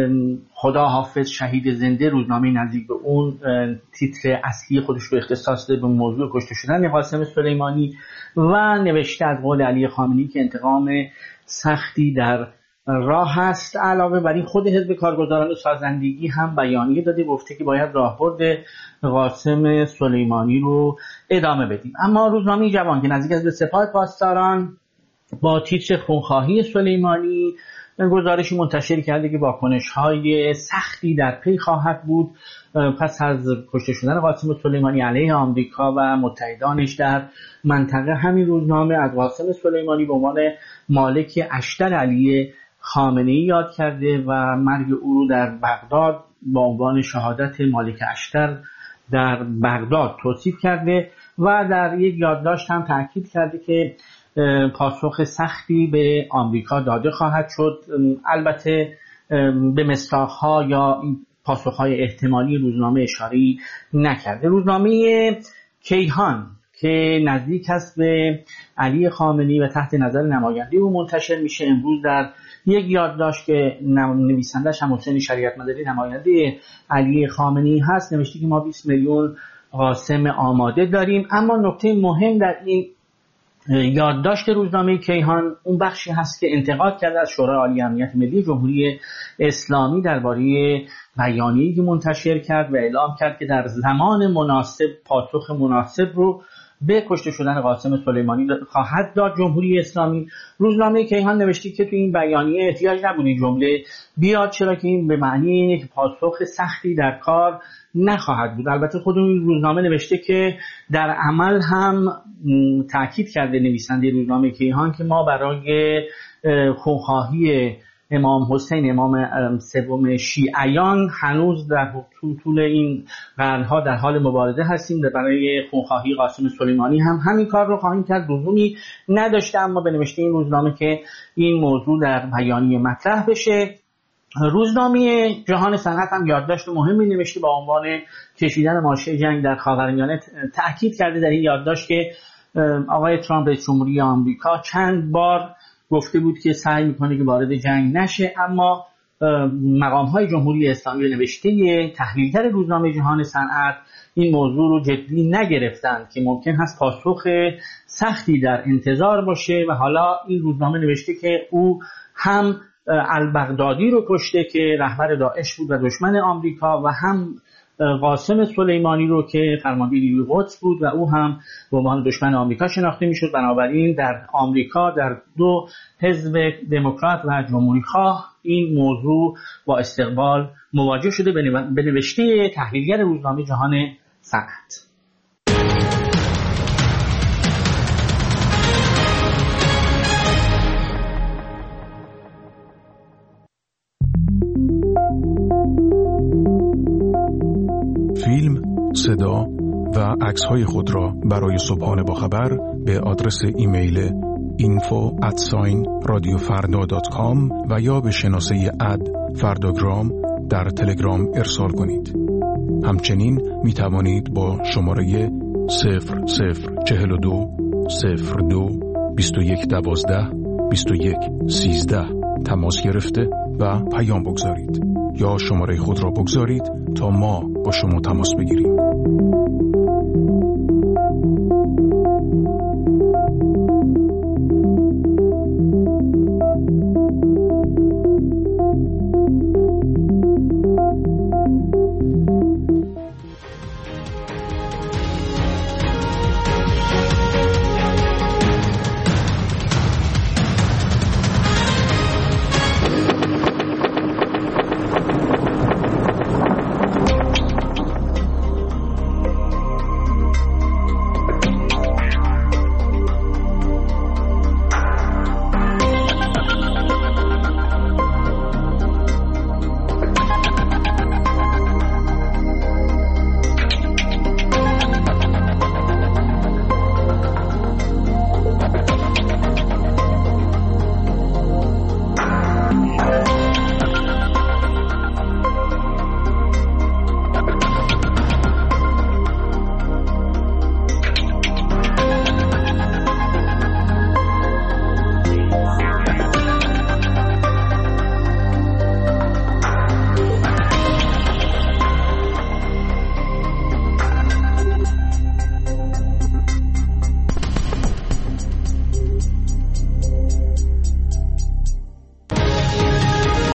خدا حافظ شهید زنده روزنامه نزدیک به اون تیتر اصلی خودش رو اختصاص داده به موضوع کشته شدن قاسم سلیمانی و نوشته از قول علی خامنه‌ای که انتقام سختی در راه است. علاوه بر این خود حزب کارگزاران سازندگی هم بیانیه داده، گفته که باید راهبرد قاسم سلیمانی رو ادامه بدیم. اما روزنامه جوان که نزدیک است به سپاه پاسداران با تیتر خونخواهی سلیمانی گزارشی منتشر کرده که واکنش‌های سختی در پی خواهد بود پس از کشته شدن قاسم سلیمانی علیه آمریکا و متحدانش در منطقه. همین روزنامه از قاسم سلیمانی به عنوان مالک اشتر علی خامنه‌ای یاد کرده و مرگ او رو در بغداد با عنوان شهادت مالک اشتر در بغداد توصیف کرده و در یک یادداشت هم تاکید کرده که پاسخ سختی به آمریکا داده خواهد شد. البته به مصداق‌ها یا پاسخ‌های احتمالی روزنامه اشاره‌ای نکرده. روزنامه کیهان که نزدیک است به علی خامنه‌ای و تحت نظر نماینده او منتشر میشه امروز در یک یادداشت که نویسندش هم حسین شریعت مداری نماینده علی خامنه‌ای هست نوشته که ما بیست میلیون قاسم آماده داریم. اما نکته مهم در این یادداشت روزنامه کیهان اون بخشی هست که انتقاد کرده از شورای عالی امنیت ملی جمهوری اسلامی درباره بیانیه‌ای که منتشر کرد و اعلام کرد که در زمان مناسب پاسخ مناسب رو به کشته شدن قاسم سلیمانی خواهد داد جمهوری اسلامی. روزنامه کیهان نوشته که تو این بیانیه احتیاج نبود این جمله بیاد، چرا که این به معنی اینه که پاسخ سختی در کار نخواهد بود. البته خود این روزنامه نوشته که در عمل هم تاکید کرده نویسنده روزنامه کیهان که ما برای خونخواهی امام حسین امام سوم شیعیان هنوز در طول این قرنها در حال مبارزه هستیم و برای خونخواهی قاسم سلیمانی هم همین کار رو خواهیم کرد. لزومی نداشته اما به نوشته این روزنامه که این موضوع در بیانیه مطرح بشه. روزنامه جهان صنعت هم یادداشت مهمی نوشته با عنوان کشیدن ماشه جنگ در خاورمیانه. تأکید کرده در این یادداشت که آقای ترامپ رئیس جمهوری آمریکا چند بار گفته بود که سعی میکنه که وارد جنگ نشه، اما مقام‌های جمهوری اسلامی نوشته تحلیلگر روزنامه جهان صنعت این موضوع رو جدی نگرفتند که ممکن هست پاسخ سختی در انتظار باشه و حالا این روزنامه نوشته که او هم البغدادی رو کشته که رهبر داعش بود و دشمن آمریکا و هم قاسم سلیمانی رو که فرمانده نیروی قدس بود و او هم به عنوان دشمن آمریکا شناخته میشد. بنابراین در آمریکا در دو حزب دموکرات و جمهوری خواه این موضوع با استقبال مواجه شده به نوشته تحلیلگر روزنامه جهان صنعت. فیلم صدا و عکس‌های خود را برای صبحانه با خبر به آدرس ایمیل اینفو ات رادیو فردا دات کام و یا به شناسه اد فرداگرام در تلگرام ارسال کنید. همچنین می توانید با شماره صفر صفر چهل و دو صفر دو بیست و یک دوازده بیست و یک سیزده تماس گرفته و پیام بگذارید یا شماره خود را بگذارید تا ما با شما تماس بگیریم.